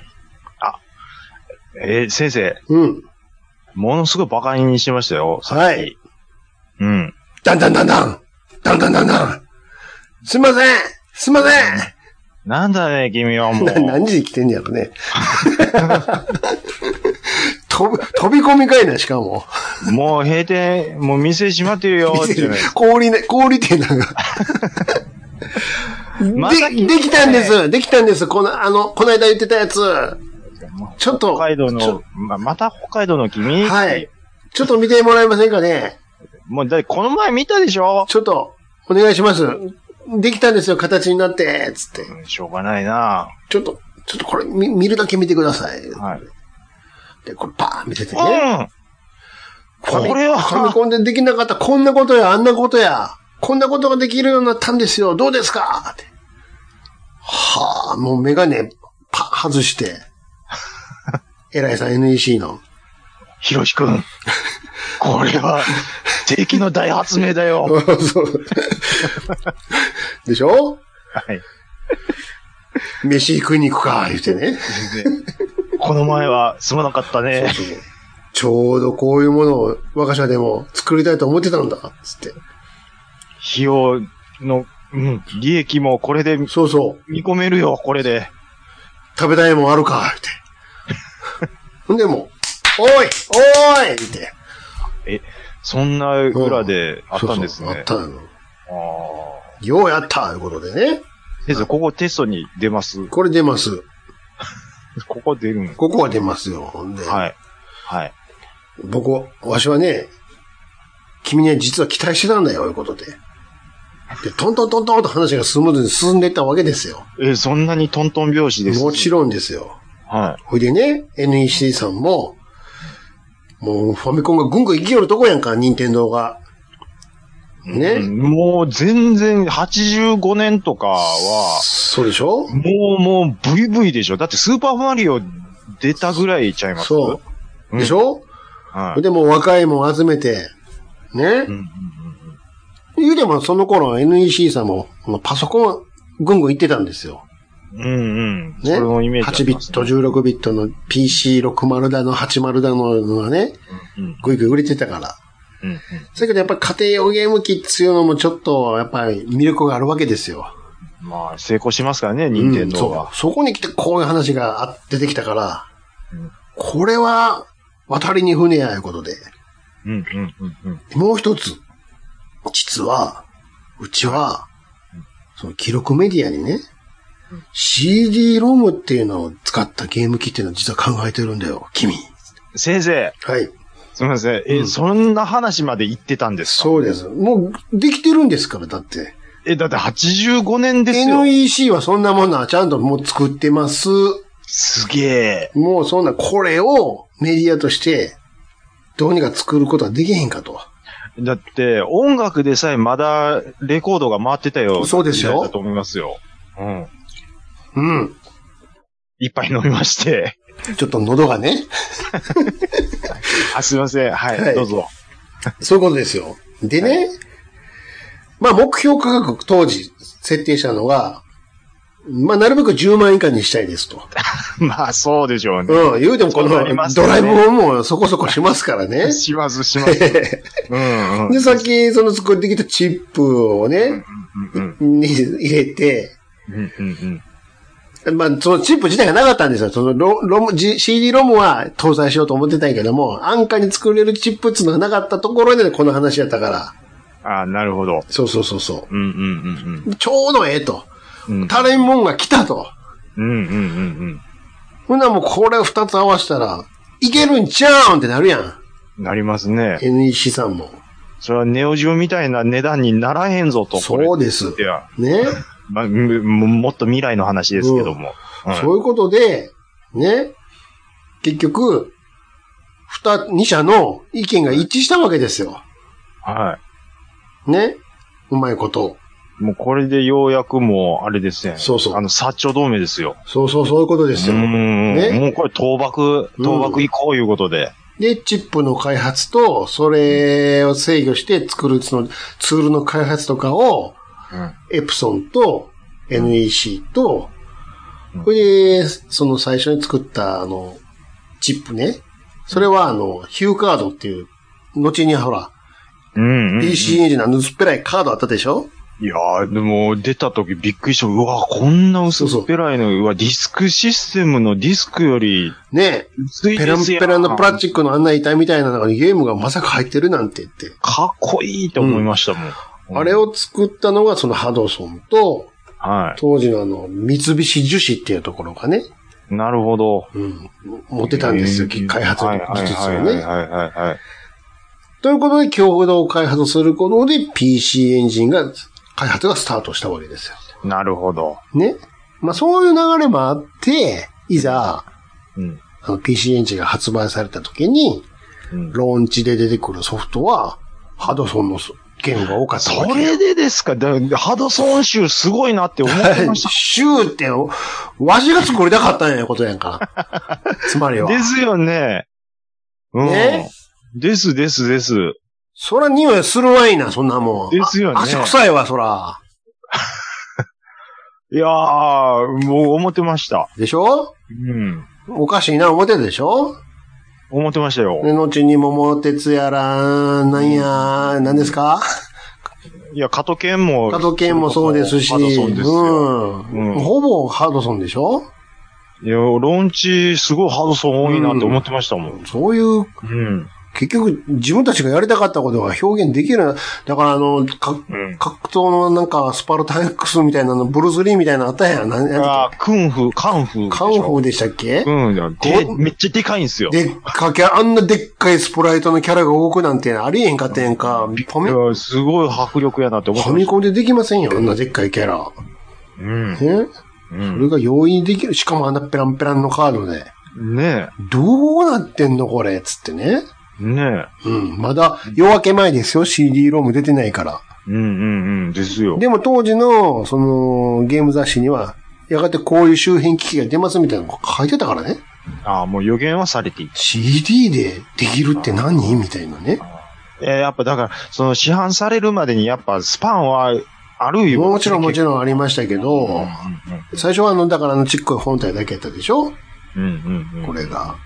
先生。ものすごい馬鹿にしてましたよ。
はい。だんだん。すいません
なんだね、君はもう。
何時に来てんやろね。飛び込みかいな、しかも。
もう閉店、もう店閉まってるよ、
氷店なんか。できたんです。この間言ってたやつ。ちょっと。
北海道の、また北海道の君？
はい。ちょっと見てもらえませんかね。
もう、この前見たでしょ？
ちょっと、お願いします。できたんですよ、形になって、つって。
しょうがないな。
ちょっとこれ、見るだけ見てください。
はい。
で、これパーン見ててね。
これは。
ファミコンでできなかった、こんなことや、あんなことや、こんなことができるようになったんですよ、どうですかって。はあ、もうメガネ、外して。偉いさん NEC の。
ひろしくん。これは、敵の大発明だよ。
そうでしょ？はい。飯食いに行くか、言ってね。
この前はすまなかったね。
そうちょうどこういうものを我が社でも作りたいと思ってたんだ、つって。
費用の、利益もこれで、見込めるよ、これで。
食べたいもんあるか、言って。ほんでも、おい言って。
そんな裏であったんですね。
そうあったの。ようやったということでね。
先生、ここテストに出ます？
これ出ます。
ここ出るん？
ここは出ますよ。ほんで。
はい。はい。
わしはね、君には実は期待してたんだよ、ということで。で、トントントントンと話がスムーズに進んでいったわけですよ。
そんなにトントン拍子です？
もちろんですよ。
はい。
ほいでね、NEC さんも、もうファミコンがぐんぐん生きよるとこやんか、任天堂が。ね。
もう全然85年とかは、
そうでしょ？
もう VV でしょ。だってスーパーマリオ出たぐらいちゃいます？
そう。でしょ？はい。でも若いもん集めて、ね。言うてもその頃 NEC さんもパソコンぐんぐん行ってたんですよ。
ね。
それのイメージ、8ビット、16ビットの PC60 だの80だのがね、ぐいぐい売れてたから。だけどやっぱり家庭用ゲーム機っていうのもちょっとやっぱり魅力があるわけですよ。
まあ成功しますからね、任天堂は。
そこに来てこういう話が出てきたから、これは渡りに船やいうことで。もう一つ、実は、うちは、その記録メディアにね、CD ロムっていうのを使ったゲーム機っていうのを実は考えてるんだよ、君。
先生。
はい。
すみません。そんな話まで言ってたんですか？
そうです。もう、できてるんですから、だって。
だって85年ですよ。
NEC はそんなものはちゃんともう作ってます。
すげえ。
もうそんな、これをメディアとして、どうにか作ることはできへんかと。
だって、音楽でさえまだレコードが回ってたよ。
そうですよ。
だと思いますよ。一杯飲みまして。
ちょっと喉がね。
すいません。はい、どうぞ。
そういうことですよ。でね、まあ目標価格当時設定したのが、まあなるべく10万以下にしたいですと。
まあそうでしょうね。
言うてもこのドライブもそこそこしますからね。
します。
で、さっきその作ってきたチップをね、に入れて、まあ、そのチップ自体がなかったんですよ。そのCD ロムは搭載しようと思ってたんやけども、安価に作れるチップっていうのがなかったところでこの話やったから。
ああ、なるほど。
そう。ちょうどええと。足りんもんが来たと。ほんならもうこれ2つ合わせたら、いけるんちゃうんってなるやん。
なりますね。
NEC さんも。
それはネオジオみたいな値段にならへんぞと。
そうです。ね。
まあ、もっと未来の話ですけども。
そういうことで、ね。結局、2社の意見が一致したわけですよ。
はい。
ね。うまいこと。
もうこれでようやくもう、あれですね。
そう。
薩長同盟ですよ。
そういうことですよ。
ね。もうこれ倒幕以降いうことで。
で、チップの開発と、それを制御して作るそのツールの開発とかを、エプソンと NEC と、これで、その最初に作ったチップね。それはヒューカードっていう、後にほら、PC エンジンの薄っぺらいカードあったでしょ？
いやー、でも出た時びっくりした。うわ、こんな薄っぺらいの、うわ、ディスクシステムのディスクより、
ねえ、ペランペランのプラスチックのあんな板みたいな中にゲームがまさか入ってるなんて言って。
かっこいいと思いましたもん。
あれを作ったのがそのハドソンと、当時の三菱樹脂っていうところがね。
なるほど。
持ってたんですよ、開発技術をね。ということで、共同開発することで PC エンジンが、開発がスタートしたわけですよ。
なるほど。
ね。まあそういう流れもあって、いざ、PC エンジンが発売された時に、ローンチで出てくるソフトは、ハドソンの言語が多かったわけ。
それでですか？ハドソン州すごいなって思ってました。
州って、わしが作りたかったんやことやんか。つまりは。
ですよね。
ね。
です。
そら匂いするわいな、そんなもん。
ですよね。
足臭いわ、そら。
いやー、もう思ってました。
でしょ？おかしいな、思ってたでしょ？
思ってましたよ。
で、後に桃鉄やら、なんですか？
いや、加藤健も
そうですし、
ハドソンですよ。
ほぼハドソンでしょ？
いや、ローンチすごいハドソン多いなって思ってましたもん。
そういう結局、自分たちがやりたかったことが表現できる。だから格闘のなんか、スパルタン X みたいなの、ブルース・リーみたいなのあったやん。
カンフー
でしたっけ？
めっちゃでかいんすよ。
あんなでっかいスプライトのキャラが動くなんてありえへんかったやんか。
すごい迫力やなって思って。
ファミコンでできませんよ、あんなでっかいキャラ。それが容易にできる。しかもあんなペランペランのカードで。
ねえ。
どうなってんのこれ、つってね。
ね
え。まだ夜明け前ですよ、CD ロム出てないから。
ですよ。
でも当時の、ゲーム雑誌には、やがてこういう周辺機器が出ますみたいなのが書いてたからね。
もう予言はされていた。
CD でできるって何みたいなね。
やっぱだから、市販されるまでにやっぱスパンはあるよ。
もちろんありましたけど、最初はだからちっこい本体だけやったでしょ？これが。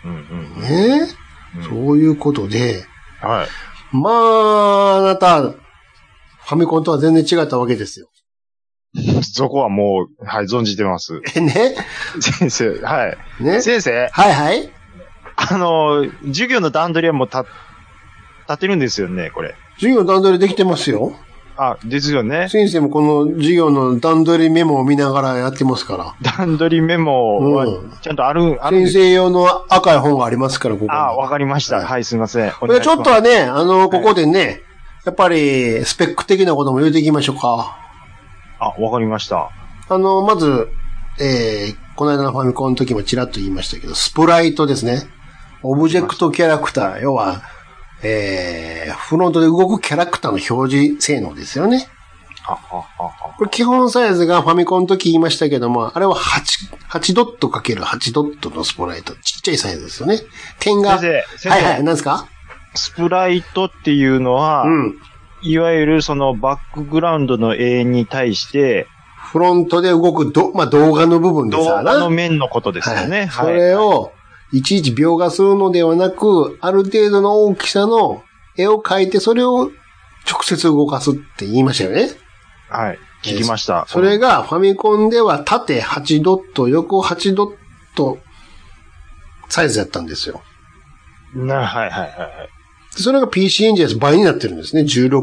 そういうことで、
はい。
まあ、あなた、ファミコンとは全然違ったわけですよ。
そこはもう、はい、存じてます。
ね？
先生、はい。
ね？
先生？
はいはい。
授業の段取りはもう立ってるんですよね、これ。
授業の段取りできてますよ。
ですよね。
先生もこの授業の段取りメモを見ながらやってますから。
段取りメモはちゃんとある
先生用の赤い本がありますから、ここに。
わかりました。はい、すいません。
これちょっとはね、ここでね、やっぱりスペック的なことも言うていきましょうか。
わかりました。
まず、この間のファミコンの時もちらっと言いましたけど、スプライトですね。オブジェクトキャラクター、要は、フロントで動くキャラクターの表示性能ですよね。これ基本サイズがファミコンの時言いましたけども、あれは8ドット ×8 ドットのスプライト。ちっちゃいサイズですよね。点が。
先生。
はいはい、何ですか？
スプライトっていうのは、いわゆるそのバックグラウンドの絵に対して、
フロントで動く動画の部分ですから
動画の面のことですよね。
それを、いちいち描画するのではなく、ある程度の大きさの絵を描いて、それを直接動かすって言いましたよね。
はい。聞きました。
それがファミコンでは縦8ドット、横8ドットサイズやったんですよ。
はい。
それが PC エンジンで倍になってるんですね。16。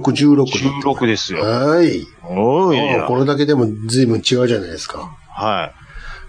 16ですよ。
はい。
こ
れだけでも随分違うじゃないですか。
はい。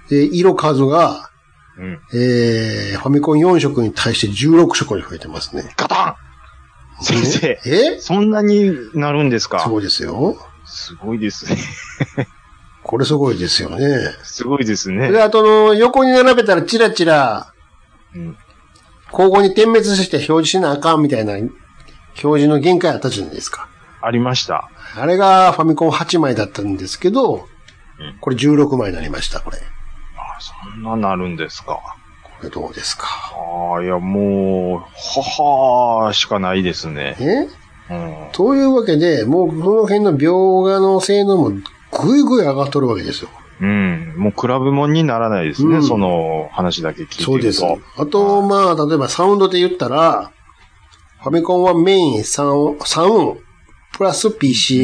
で、色数が、ファミコン4色に対して16色に増えてますね。
ガタン！先生。そんなになるんですか？
そうですよ。
すごいですね。
これすごいですよね。
すごいですね。
で、あと横に並べたらチラチラ、交互に点滅して表示しなあかんみたいな表示の限界あったじゃないですか。
ありました。
あれがファミコン8枚だったんですけど、これ16枚になりました、これ。
そんななるんですか。
これどうですか。
いや、もう、しかないですね。
というわけで、もうこの辺の描画の性能もぐいぐい上がっとるわけですよ。
もう比べ物にならないですね、その話だけ聞いてると。
そうです。あと、例えばサウンドで言ったら、ファミコンはメイン3音、プラス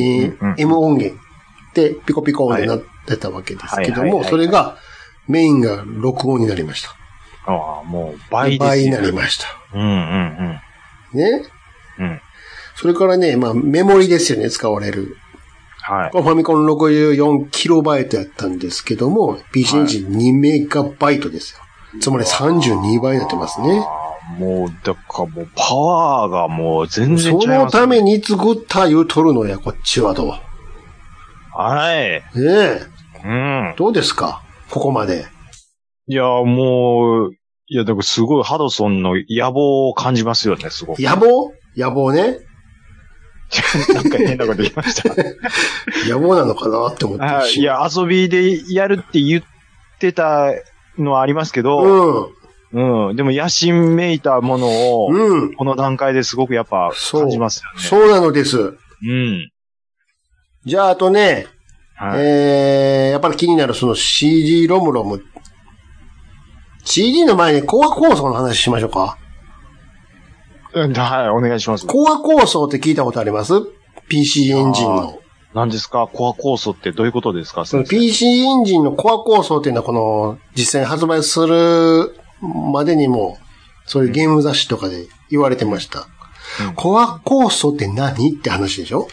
PCM 音源でピコピコ音になってたわけですけども、それがメインが録音になりました。
もう倍ですね。
倍になりました。ね。それからね、メモリですよね、使われる。
はい。
ファミコン 64KB やったんですけども、PC エンジン2メガバイトですよ。つまり32倍になってますね。
もう、だからもうパワーがもう全然違いますね。
そのために作った言うとるのや、こっちはと。
はい。
ねえ。どうですかここまで。
いや、もう、だからすごいハドソンの野望を感じますよね、すごく。
野望ね。
なんか変なこと言いました。
野望なのかなって思ってるし。
いや、遊びでやるって言ってたのはありますけど、でも野心めいたものを、この段階ですごくやっぱ感じますよね。
そうなのです。じゃあ、あとね、やっぱり気になるその CD ロムロム。CD の前にコア構想の話しましょうか。
はい、お願いします。
コア構想って聞いたことあります？ PC エンジンの。
何ですか？コア構想ってどういうことですか？
その PC エンジンのコア構想っていうのはこの実際に発売するまでにもそういうゲーム雑誌とかで言われてました。コア酵素って何って話でしょ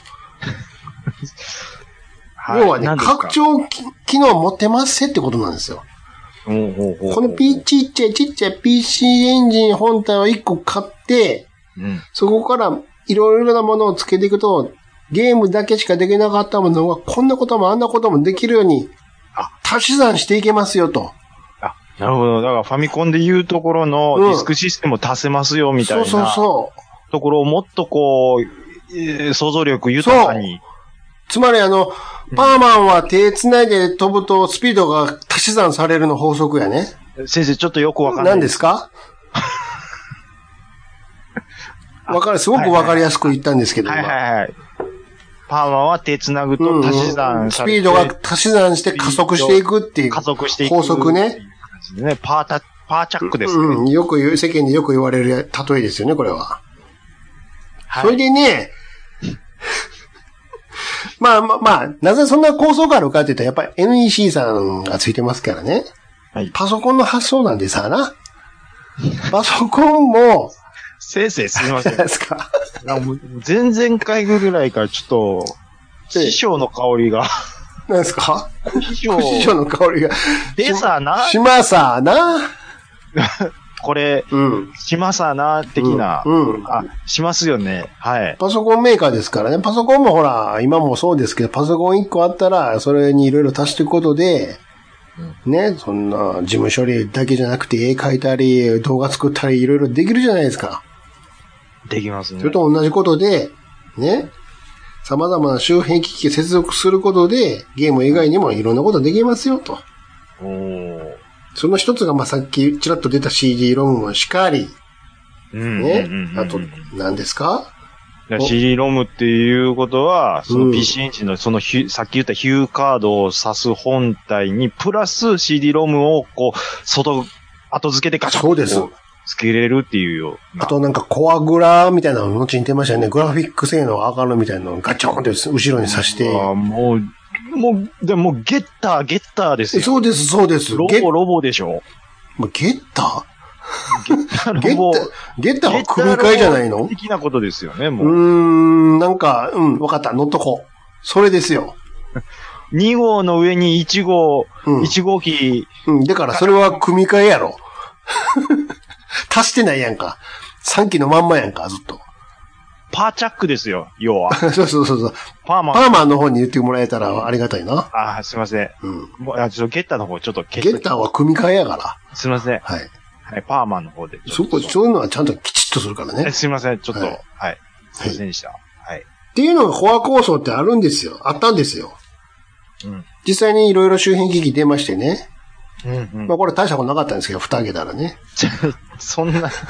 要はね、拡張機能持ってますってことなんですよ。このちっちゃい PC エンジン本体を1個買って、そこからいろいろなものをつけていくと、ゲームだけしかできなかったものが、こんなこともあんなこともできるように、足し算していけますよと。
なるほど。だからファミコンでいうところのディスクシステムを足せますよみたいな。ところをもっとこう、想像力豊かに。
つまりパーマンは手繋いで飛ぶとスピードが足し算されるの法則やね。
先生ちょっとよくわかんない。
何ですかすごくわかりやすく言ったんですけど。
はい。パーマンは手繋ぐと足し算されて、
スピードが足し算して加速していくっていう。
加速していく。
法則ね。
パーチャックですね。
世間でよく言われる例えですよね、これは。それでね、まあ、なぜそんな構想があるかって言ったら、やっぱり NEC さんがついてますからね。はい、パソコンの発想なんでさな。パソコンも、
先生すみません。
ですか
前々回ぐらいからちょっと、師匠の香りが。
何ですか師匠の香りが。
でさな。
しまさな。
これ、しますな、的な。しますよね。はい。
パソコンメーカーですからね。パソコンもほら、今もそうですけど、パソコン1個あったら、それにいろいろ足していくことで、ね、そんな事務処理だけじゃなくて、絵描いたり、動画作ったり、いろいろできるじゃないですか。
できますね。
それと同じことで、ね、様々な周辺機器接続することで、ゲーム以外にもいろんなことできますよ、と。その一つが、さっきちらっと出た CD ロムもしかり、ね、あと、何ですか
CD ロムっていうことは、その PC エンジンのさっき言ったヒューカードを挿す本体に、プラス CD ロムをこう、後付けでガチャッと付けれるっていうような。
あとなんかコアグラみたいなの後に出ましたよね。グラフィック性能上がるみたいなのをガチョンって後ろに挿して。
でもゲッターですよ。
そうです。
ロボでしょ。
ゲッターゲッターは組み替えじゃないの
的なことですよね、もう。
なんか、わかった、乗っとこう。それですよ。
2号の上に1号機。
だからそれは組み替えやろ。足してないやんか。3機のまんまやんか、ずっと。
パーチャックですよ、要は。
そう。パーマンの方に言ってもらえたらありがたいな。
すいません。ちょっとゲッターの方ちょっと
ゲッターは組み替えやから。
すいません。
はい。
はい、パーマンの方で。
そういうのはちゃんときちっとするからね。
すいません、ちょっと。はい。すいませんでした。はい。
っていうのがコア構想ってあるんですよ。あったんですよ。実際にいろいろ周辺機器出ましてね。これ大したことなかったんですけど、蓋開けたらね。
そんな。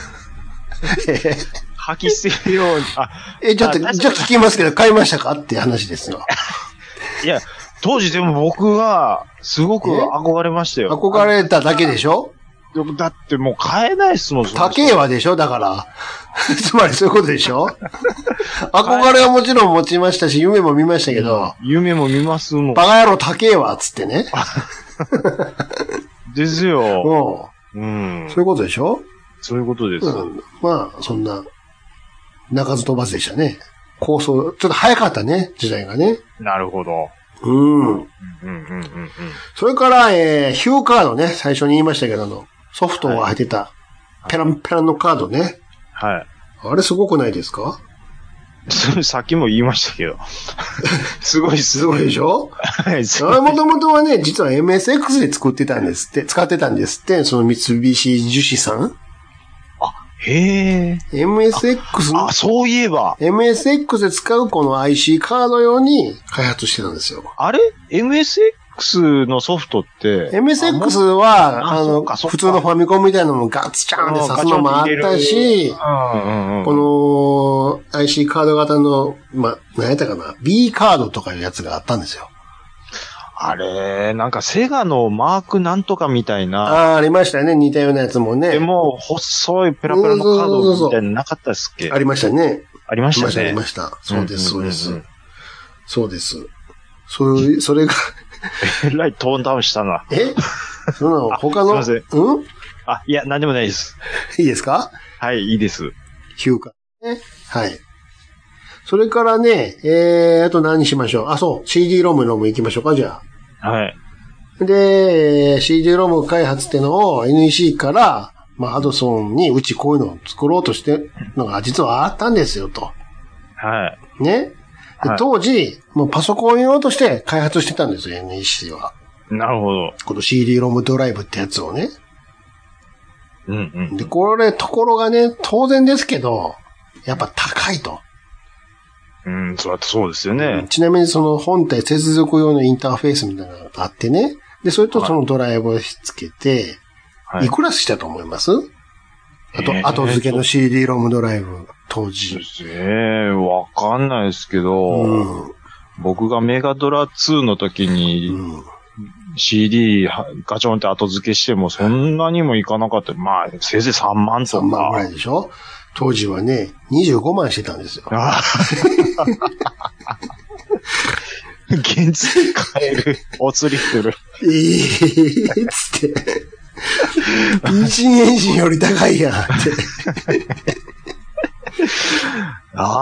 吐き捨てるように。
じゃあ聞きますけど、買いましたかって話ですよ。
いや、当時でも僕は、すごく憧れましたよ。
憧れただけでしょ
だってもう買えないっすもん、
高えわでしょだから。つまりそういうことでしょ憧れはもちろん持ちましたし、夢も見ましたけど。
夢も見ますもん。
バカ野郎高えわ、つってね。
ですよ。
そういうことでしょ
そういうことです。
そんな、鳴かず飛ばずでしたね。構想、ちょっと早かったね、時代がね。
なるほど。
それから、ヒューカードね、最初に言いましたけど、ソフトが入ってた、ペランペランのカードね。
はい。
あれすごくないですか？
さっきも言いましたけど。すごい
すごいでしょ？
はい。
もともとはね、実は MSX で使ってたんですって、その三菱樹脂さん。
へえ。
MSX。
そういえば。
MSX で使うこの IC カード用に開発してたんですよ。
あれ ?MSX のソフトって。
MSX は、普通のファミコンみたいなのもガッツチャーンって刺すのもあったし、この IC カード型の、何やったかな ?B カードとかいうやつがあったんですよ。
あれ、なんかセガのマークなんとかみたいな。
ありましたね。似たようなやつもね。
でも、細いペラペラのカードみたいなのなかったっすっけ？
ありましたね。
ありましたね。
ありました。そうです、そうです。そうです。それが。
えらいトーンダウンしたな。
その他の。
すいません。いや、なんでもないです。
いいですか？
はい、いいです。
ヒューカーね。はい。それからね、あと何しましょう。そう、CD-ROM のも行きましょうか、じゃ
あ。はい。
で、CD-ROM 開発ってのを NEC から、ハドソンにうちこういうのを作ろうとしてのが実はあったんですよ、と。
はい。
ね。で当時、もうパソコン用として開発してたんですよ、NEC は。
なるほど。
この CD-ROM ドライブってやつをね。
うんうん。
で、これ、ところがね、当然ですけど、やっぱ高いと。
そうですよね。
ちなみにその本体接続用のインターフェースみたいなのがあってね。で、それとそのドライブをしつけて、はい、いくらしたと思います？後付けの CD-ROM ドライブ、当時。
わかんないですけど、僕がメガドラ2の時に、CD ガチョンって後付けしてもそんなにもいかなかった。せいぜい3万とか。3
万ぐらいでしょ？当時はね、25万してたんですよ。
現地で買える。お釣りする。
つって。PC エンジンより高いやんって。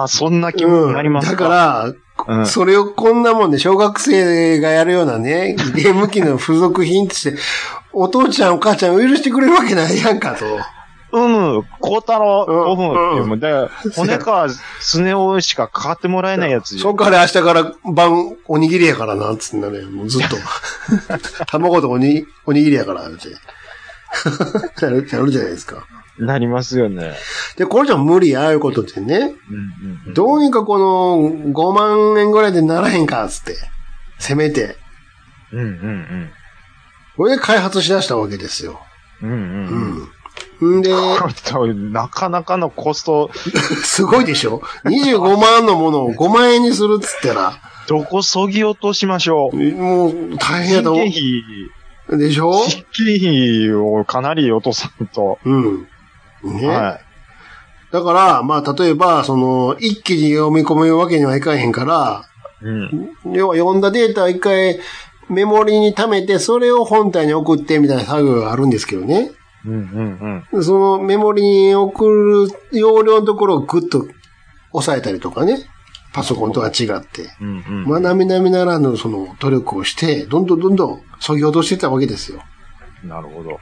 そんな気分になりますか。
だから、それをこんなもんで、小学生がやるようなね、ゲーム機の付属品ってして、お父ちゃんお母ちゃん許してくれるわけないやんかと。
孝太郎、っていう、骨川スネ夫しかかかってもらえないやつ。
そっから明日から晩おにぎりやからな、つってんだね。もうずっと。卵とおにぎりやから、って。なるじゃないですか。
なりますよね。
で、これじゃ無理や、いうことってね。どうにかこの5万円ぐらいでならへんか、つって。せめて。これで開発しだしたわけですよ。で、
なかなかのコスト。
すごいでしょ ?25 万のものを5万円にするっつったら。
どこそぎ落としましょう。
もう大変やと思う。でしょ？
実験費をかなり落とさんと。
ね。はい。だから、例えば、一気に読み込むわけにはいかへんから、要は読んだデータを一回メモリに溜めて、それを本体に送ってみたいな作業があるんですけどね。そのメモリに送る容量のところをグッと押さえたりとかね。パソコンとは違って。並々ならぬその努力をして、どんどん削ぎ落としてたわけですよ。
なるほど。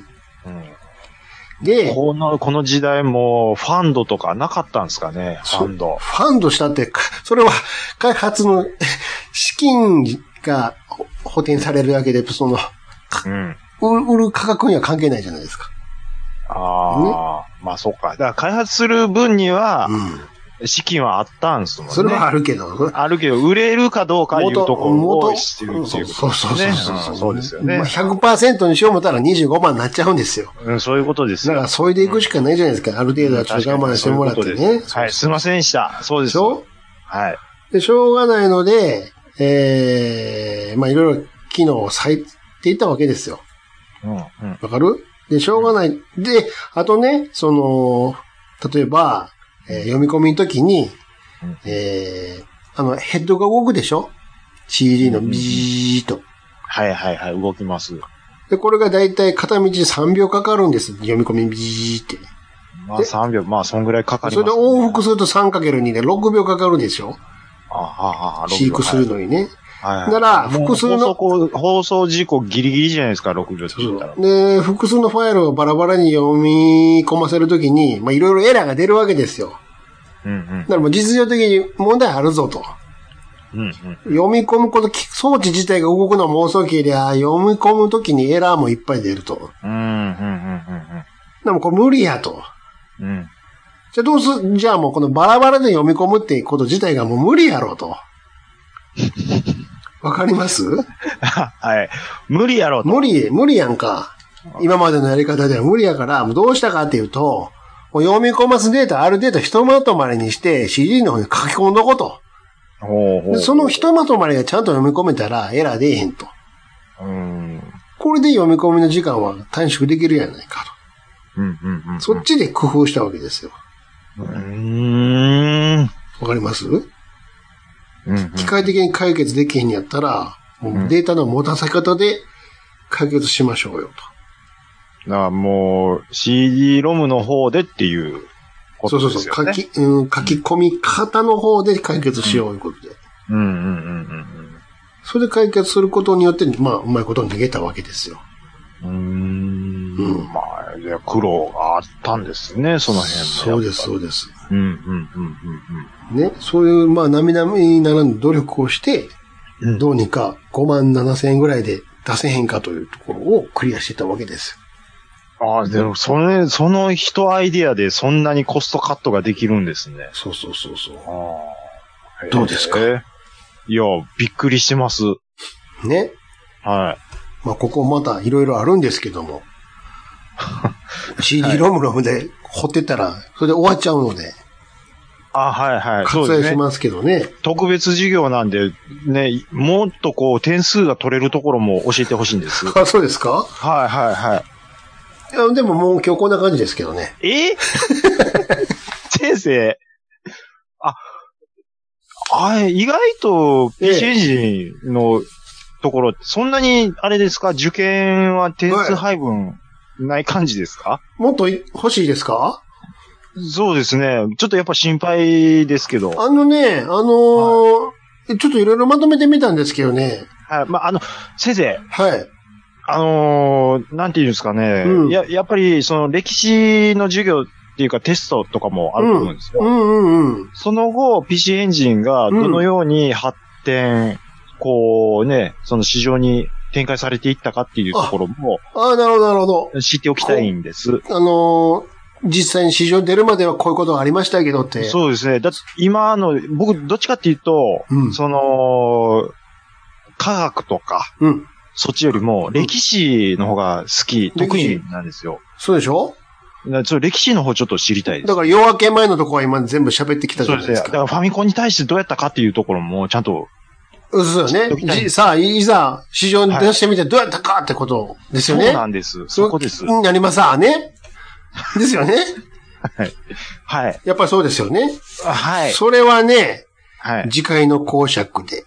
で、
この時代もファンドとかなかったんですかね、ファンド。
ファンドしたって、それは開発の資金が補填されるだけで、売る価格には関係ないじゃないですか。
そっか。だから開発する分には、資金はあったんですもんね。
それはあるけど。
売れるかどうかいうところをしてるっていうことですね。そうですよね。
100% にしようもたら25万になっちゃうんですよ。
そういうことです
よ。だからそれでいくしかないじゃないですか。ある程度はちょっと我慢してもらってね。
はい、すいませんでした。そうです。はい。
で、しょうがないので、いろいろ機能を割いていったわけですよ。わかる？で、しょうがない。で、あとね、例えば、読み込みの時に、ヘッドが動くでしょ？ CD のビーッと。
はい、動きます。
で、これがだいたい片道3秒かかるんです。読み込みビーって。
3秒、そんぐらいかかります、
ね。それで往復すると 3×2 で6秒かかるでしょ？飼育するのにね。なら、複数の。
放送事故ギリギリじゃないですか、6秒って言ったら。
で、複数のファイルをバラバラに読み込ませるときに、いろいろエラーが出るわけですよ。だからもう実情的に問題あるぞと。読み込む装置自体が動くのも遅けりゃ、読み込むときにエラーもいっぱい出ると。でもこれ無理やと。じゃあもうこのバラバラで読み込むっていうこと自体がもう無理やろと。わかります？
はい。無理やろと。
無理やんか。今までのやり方では無理やから、どうしたかっていうと、読み込ますデータある程度ひとまとまりにして CD の方に書き込んどこうと。そのひとまとまりがちゃんと読み込めたらエラー出えへんと。これで読み込みの時間は短縮できるやないかと。そっちで工夫したわけですよ。わかります？機械的に解決できへんやったら、もうデータの持たせ方で解決しましょうよと。
だからもう CD-ROM の方でっていう。 ことですよね。
書き込み方の方で解決しようということで。それで解決することによって、まあ、うまいことに逃げたわけですよ。
まあ、苦労があったんですね、その辺
そうです、そうです。ね、そういう、まあ、並々ならぬ努力をして、どうにか57,000円ぐらいで出せへんかというところをクリアしてたわけです
よ。ああ、でも、その一アイディアでそんなにコストカットができるんですね。
そう。どうですか？
いや、びっくりしてます。
ね。
はい。
まあ、ここまたいろいろあるんですけども。CD ロムで掘ってたら、それで終わっちゃうので。
はい。
割愛しますけどね。
特別授業なんで、ね、もっとこう、点数が取れるところも教えてほしいんです。
あ、そうですか？
はい。
いや、でももう今日こんな感じですけどね。
先生、意外と PC エンジンのところ、そんなに、あれですか、受験は点数配分ない感じですか？
もっと欲しいですか？
そうですね。ちょっとやっぱ心配ですけど。
ちょっといろいろまとめてみたんですけどね。
はい。まあ、先生。
はい。
なんていうんですかね。やっぱり、その歴史の授業っていうかテストとかもあると思うんですよ。その後、PC エンジンがどのように発展、こうね、その市場に展開されていったかっていうところも。
なるほど。
知っておきたいんです。
実際に市場に出るまではこういうことがありましたけどって。
そうですね。今僕、どっちかっていうと、科学とか、そっちよりも歴史の方が好き、得意なんですよ。
そうでしょ？
歴史の方ちょっと知りたいです。
だから夜明け前のところは今全部喋ってきたじゃないですか。
そうですね。だからファミコンに対してどうやったかっていうところもちゃんと。
そうよね。さあ、いざ市場に出してみてどうやったかってことですよね。
そうなんです。そこです。
なりますね。ですよね。
はい。
やっぱりそうですよね。
はい。
それはね、次回の講釈で。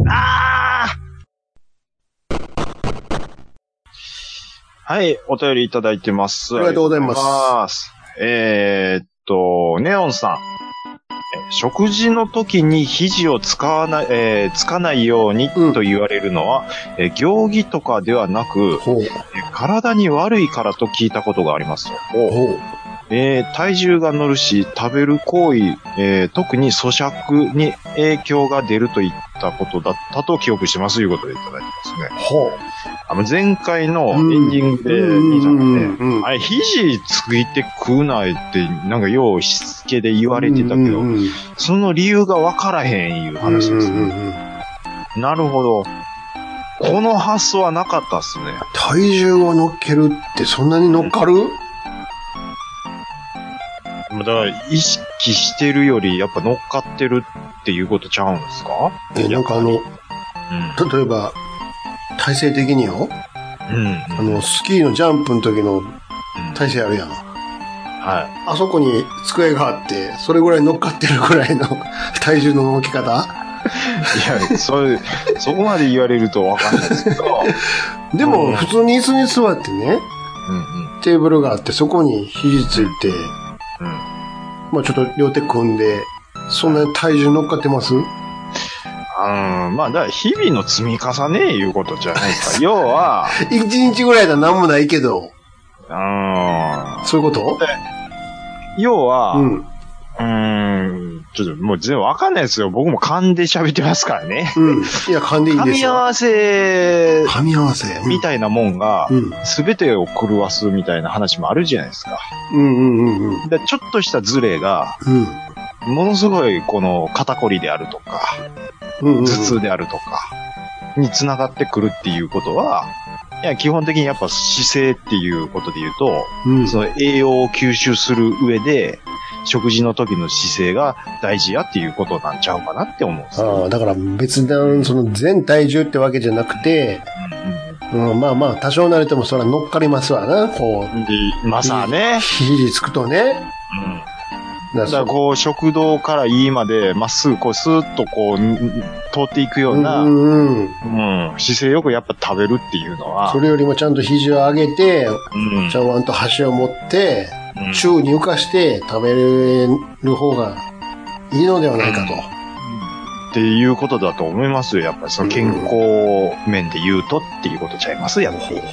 はい、お便りいただいてます。
ありがとうございます。
ネオンさん。食事の時に肘をつかないようにと言われるのは、行儀とかではなく、体に悪いからと聞いたことがありますよ。体重が乗るし、食べる行為、特に咀嚼に影響が出るといったことだったと記憶してますということでいただいてますね。前回のエンディングで、兄さんね、あれ、肘ついて食うないって、なんかようしつけで言われてたけど、その理由がわからへんいう話ですね。なるほど。この発想はなかったっすね。
体重を乗っけるってそんなに乗っかる？
だから意識してるよりやっぱ乗っかってるっていうことちゃうんですか？
なんか例えば、体勢的によ、スキーのジャンプの時の体勢あるやん。あそこに机があって、それぐらい乗っかってるぐらいの体重の乗っけ方？
いや、そこまで言われるとわかんないですけど。
でも、普通に椅子に座ってね、テーブルがあって、そこに肘ついて、まあちょっと両手組んで、そんなに体重乗っかってます？
まあ、だから日々の積み重ねいうことじゃないですか。要は、
一日ぐらいだなんもないけど。そういうこと？
要は、ちょっともう全然わかんないですよ。僕も勘で喋ってますからね。
いや、勘でいいんですよ。
噛み合わせみたいなもんが、すべてを狂わすみたいな話もあるじゃないですか。ちょっとしたズレが、ものすごいこの肩こりであるとか、頭痛であるとか、に繋がってくるっていうことは、いや、基本的にやっぱ姿勢っていうことで言うと、その栄養を吸収する上で、食事の時の姿勢が大事やっていうことなんちゃうかなって思うんですよ。
だから別段、その全体重ってわけじゃなくて、まあまあ、多少なりともそら乗っかりますわな、こ
う。まさね。
肘つくとね。
だからこう、食道から胃までまっすぐこう、スーッとこう、通っていくような、姿勢よくやっぱ食べるっていうのは。
それよりもちゃんと肘を上げて、ちゃんと箸を持って、 宙に浮かして食べる方がいいのではないかと。
っていうことだと思いますよ。やっぱりその健康面で言うとっていうことちゃいますやっぱり。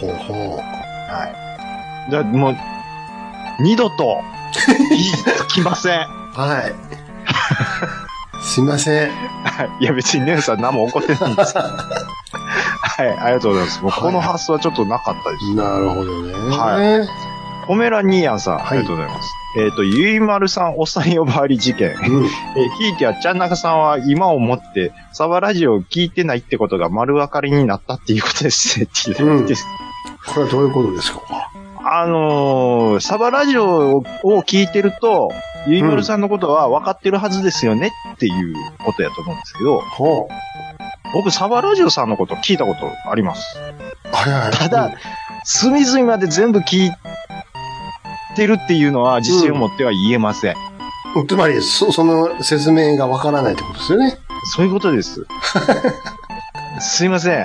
はい。じゃあもう、二度と来ません。
はい。すいません。
いや別にネルさん何も怒ってないんですよ。はい、ありがとうございます。もうこの発想はちょっとなかったです。
なるほどね。
はい。ポメラニーヤンさん、ありがとうございます。ゆいまるさんおっさん呼ばわり事件。ひいてはちゃんなかさんは今をもって、サバラジオを聞いてないってことが丸分かりになったっていうことですね。こ
れはどういうことですか？
サバラジオを聞いてると、ゆいまるさんのことは分かってるはずですよねっていうことやと思うんですけど、僕サバラジオさんのこと聞いたことあります。ただ、隅々まで全部聞いてるっていうのは自信を持っては言えません。
つまり、その説明がわからないってことですよね。
そういうことです。すいません。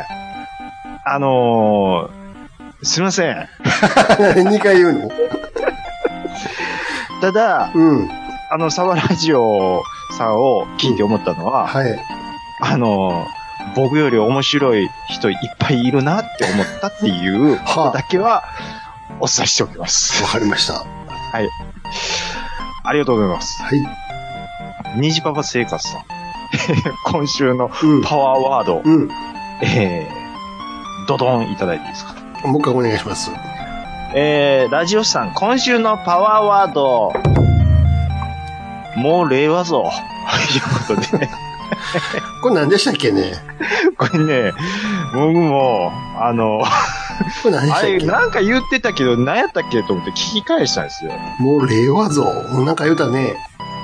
すいません。
2回言うの？
ただ、サバラジオさんを聞いて思ったのは、僕より面白い人いっぱいいるなって思ったっていうことだけはお伝えしておきます。
わかりました。
はい。ありがとうございます。
はい。
虹パパ生活さん。今週のパワーワード、ドドンいただいていいですか？
もう一回お願いします。
ラジオさん、今週のパワーワード、もう令和ぞ。ということで。
これ何でしたっけね？
これね、僕も、
これ何でしたっけ？
なんか言ってたけど、何やったっけと思って聞き返したんですよ。
もう令和ぞ。なんか言うたね。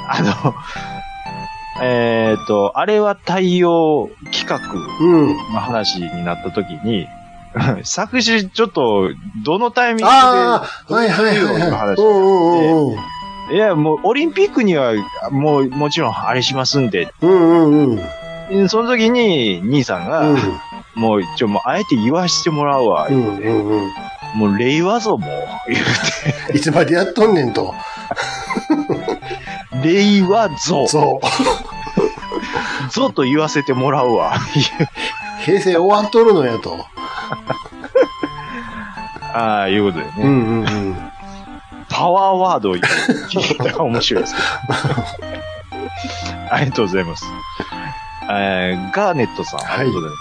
あれは太陽企画の話になった時に、作詞ちょっと、どのタイミングで、話いや、もう、オリンピックには、もちろん、あれしますんで。その時に、兄さんが、もう、あえて言わしてもらうわ、言うて。もう、令和ぞ、もう、言う
て。いつまでやっとんねんと。
令和ぞ。ぞと言わせてもらうわ。
平成終わっとるのやと。
いうことでね。パワーワードを聞いたら面白いですけど。ありがとうございます。ガーネットさん、ありがとうございます。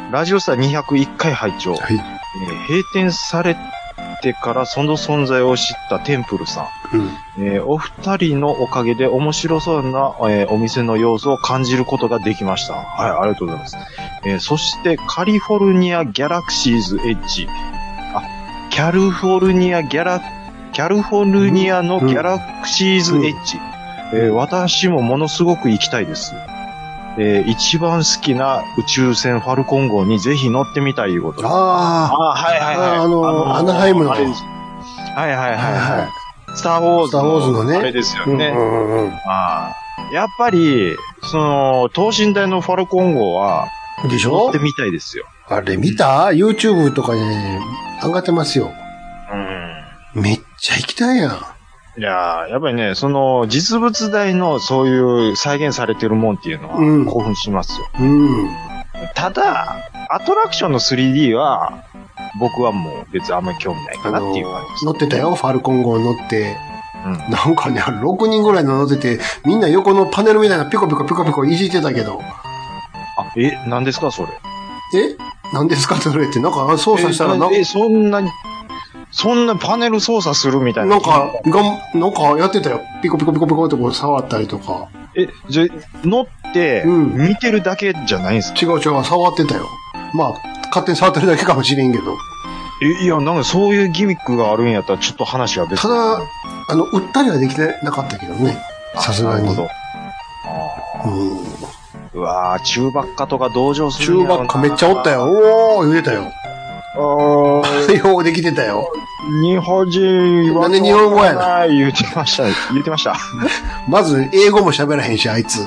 ラジオスター201回拝聴。閉店されてからその存在を知ったテンプルさん。お二人のおかげで面白そうな、お店の様子を感じることができました。はい、ありがとうございます。そしてカリフォルニアギャラクシーズエッジ。キャリフォルニアのギャラクシーズエッジ。私もものすごく行きたいです。一番好きな宇宙船ファルコン号にぜひ乗ってみたいいうことです。
アナハイムの。
スターウォーズのね。あれですよね。やっぱり、等身大のファルコン号は、
でしょ？
乗ってみたいですよ。
あれ見た？ YouTube とかに上がってますよ。めっちゃ行きたいやん。
いやー、やっぱりね、実物大のそういう再現されてるもんっていうのは興奮しますよ。ただ、アトラクションの 3D は、僕はもう別にあんまり興味ないかなっていう感じです。
乗ってたよ、ファルコン号乗って。なんかね、6人ぐらい乗ってて、みんな横のパネルみたいなピコピコピコピコいじってたけど。
何ですか、それ。
何ですか、それって。なんか操作したら
そんなパネル操作するみたいな。
なんかやってたよ。ピコピコピコピコってこう触ったりとか。
じゃ、乗って、見てるだけじゃないんですか？
違う、触ってたよ。まあ、勝手に触ってるだけかもしれんけど。
いや、なんかそういうギミックがあるんやったら、ちょっと話は別
ただ、売ったりはできてなかったけどね。さすがに。
なるほど。うわぁ、チューバッカとか同情する
チューバッカめっちゃおったよ。おー、言うてたよ。ようできてたよ。
日本人は。
なんで日本語やな。
言ってました。
まず、英語も喋らへんし、あいつ。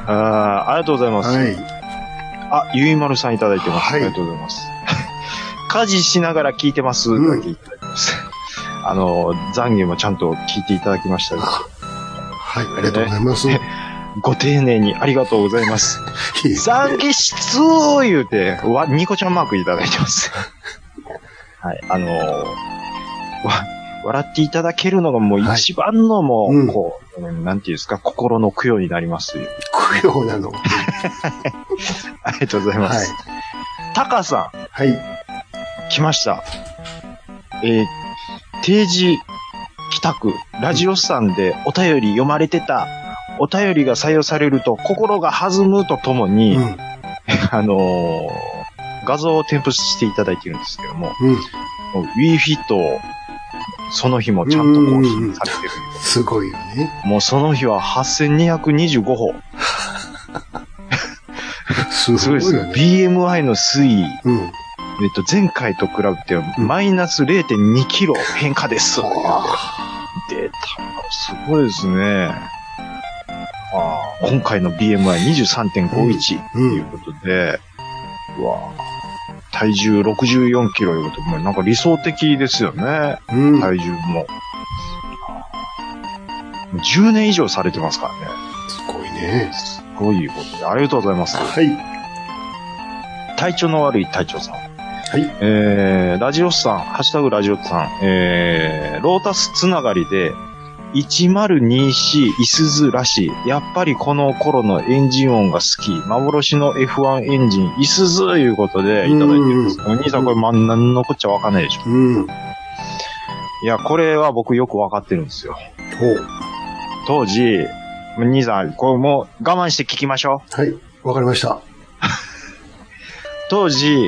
ありがとうございます。はい。ゆいまるさんいただいてます。
はい。
ありがとうございます。 家事しながら聞いてます。だけいただきます。懺悔もちゃんと聞いていただきました。
はい、ありがとうございます。
ご丁寧にありがとうございます。懺悔室言うて、ニコちゃんマークいただいてます。はい、笑っていただけるのがもう一番のもう、こう、なんていうんですか、心の供養になりますよ。
供養なの。
ありがとうございます。はい。タカさん。
はい。
来ました。定時帰宅、ラジオスさんでお便り読まれてた、お便りが採用されると心が弾むとともに、画像を添付していただいているんですけども、WeFit をその日もちゃんと更新されてる。
すごいよね。
もうその日は8225歩。
すごいですよね。
BMI の推移。前回と比べてマイナス 0.2 キロ変化です。出た。すごいですね。今回の BMI23.51 ということで、体重64キロいうこともなんか理想的ですよね。体重も。10年以上されてますからね。
すごいね。
すごいことで、ありがとうございます。
はい。
体調の悪い隊長さん。
はい。
ラジオスさん、ハッシュタグラジオスさん、ロータスつながりで、1024イスズらしい。やっぱりこの頃のエンジン音が好き。幻の F1 エンジン、イスズいうことでいただいてるんです。お兄さんこれ何のこっちゃわかんないでしょ。いや、これは僕よくわかってるんですよ。当時、兄さん、これもう我慢して聞きましょ
う。はい、わかりました。
当時、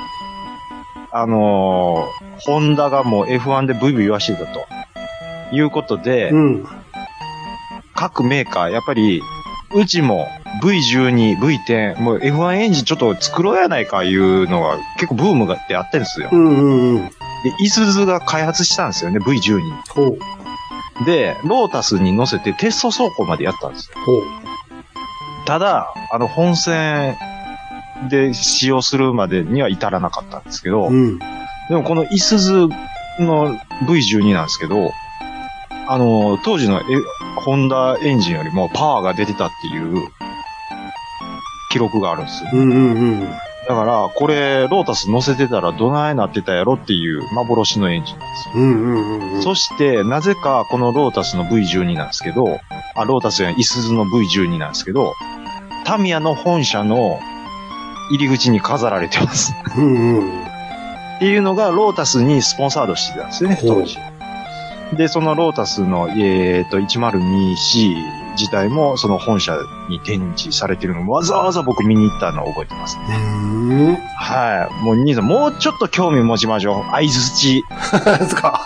ホンダがもう F1 でブイブイ言わしてたと。いうことで、各メーカー、やっぱり、うちも V12、V10、もう F1 エンジンちょっと作ろうやないかいうのが結構ブームがあってんですよ。で、イスズが開発したんですよね、V12。で、ロータスに乗せてテスト走行までやったんですよ。ただ、本線で使用するまでには至らなかったんですけど、でもこのイスズの V12 なんですけど、当時のホンダエンジンよりもパワーが出てたっていう記録があるんですよ。だから、これ、ロータス乗せてたらどないなってたやろっていう幻のエンジンなんですよ。そして、なぜかこのロータスの V12 なんですけど、ロータスやイスズの V12 なんですけど、タミヤの本社の入り口に飾られてます。っていうのがロータスにスポンサードしてたんですよね、当時。で、そのロータスの、102C 自体もその本社に展示されてるのをわざわざ僕見に行ったのを覚えてますね。はい。もう兄さん、もうちょっと興味持ちましょう。相づち。
ですか。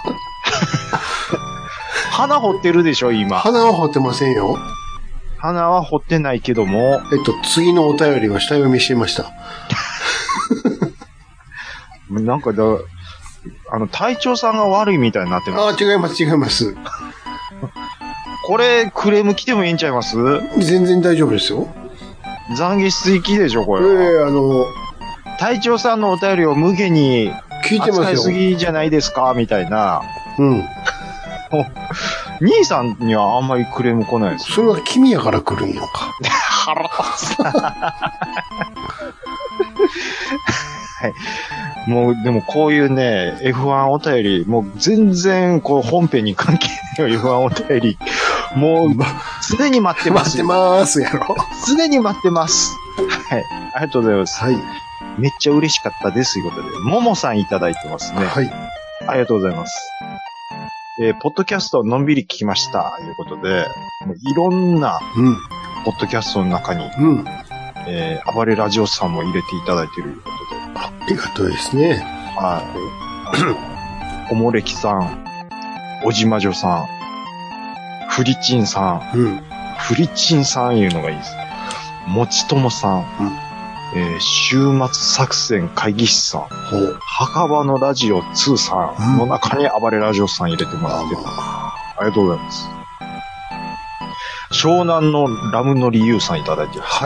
花掘ってるでしょ、今。
花は掘ってませんよ。
花は掘ってないけども。
次のお便りは下読みしてました。
なんか隊長さんが悪いみたいになってます。
違います、違います。
これ、クレーム来てもいいんちゃいます？
全然大丈夫ですよ。
懺悔室行きでしょ、これ。隊長さんのお便りを無下に
聞いてますよ。
扱いすぎじゃないですか、みたいな。兄さんにはあんまりクレーム来ないです。
それは君やから来るんよか。
腹立つな。はい。もう、でもこういうね、F1 お便り、もう全然、本編に関係ない F1 お便り、もう、常に待ってます。
待ってますやろ。
常に待ってます。はい。ありがとうございます。
はい。
めっちゃ嬉しかったです、ということで。ももさんいただいてますね。
はい。
ありがとうございます。ポッドキャストのんびり聞きました、ということで、もういろんな、ポッドキャストの中に、暴れラジオさんも入れていただいているということで。
ありがとうですね。
はい。おもれきさん、おじまじょさん、フリチンさん、フリチンさんいうのがいいです。もちともさん、週末作戦会議室さん、墓場のラジオ2さんの中に暴れラジオさん入れてもらってます。ありがとうございます。湘南のラムの理由さんいただいてます。
はい。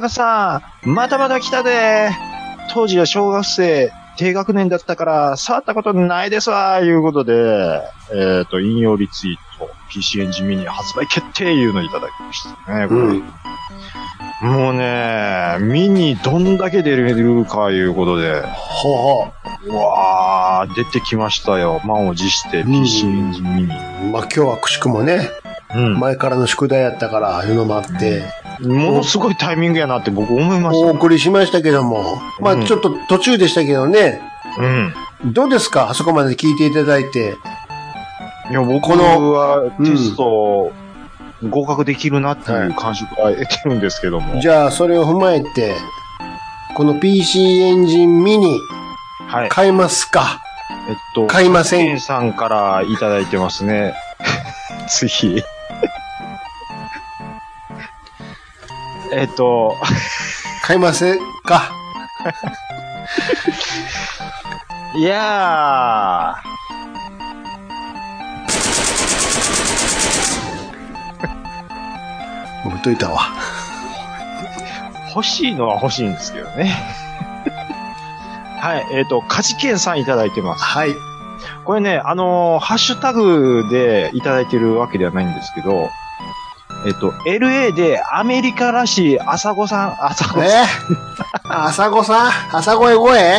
しげち兄さん、ちゃんなかさん、またまた来たで当時は小学生、低学年だったから、触ったことないですわ、いうことで、引用リツイート、PC エンジンミニ発売決定いうのいただきましたね、これ。もうね、ミニどんだけ出れるかいうことで。うわー、出てきましたよ。満を持して PC エンジンミニ。
まあ今日はくしくもね、前からの宿題やったから、いうのもあって、
ものすごいタイミングやなって僕思いました、ね。
お送りしましたけども、まあちょっと途中でしたけどね。どうですか、あそこまで聞いていただいて。
いや、僕はテスト、合格できるなっていう感触は得てるんですけども。
じゃあ、それを踏まえて、この PC エンジンミニ、買いますか？買いません。
ケンさんからいただいてますね。次。
買いませんか？
いや
ー。置いといたわ。
欲しいのは欲しいんですけどね。はい、カジケンさんいただいてます。
はい。
これね、ハッシュタグでいただいてるわけではないんですけど、LA でアメリカらしい朝子さん。朝子さん
朝声声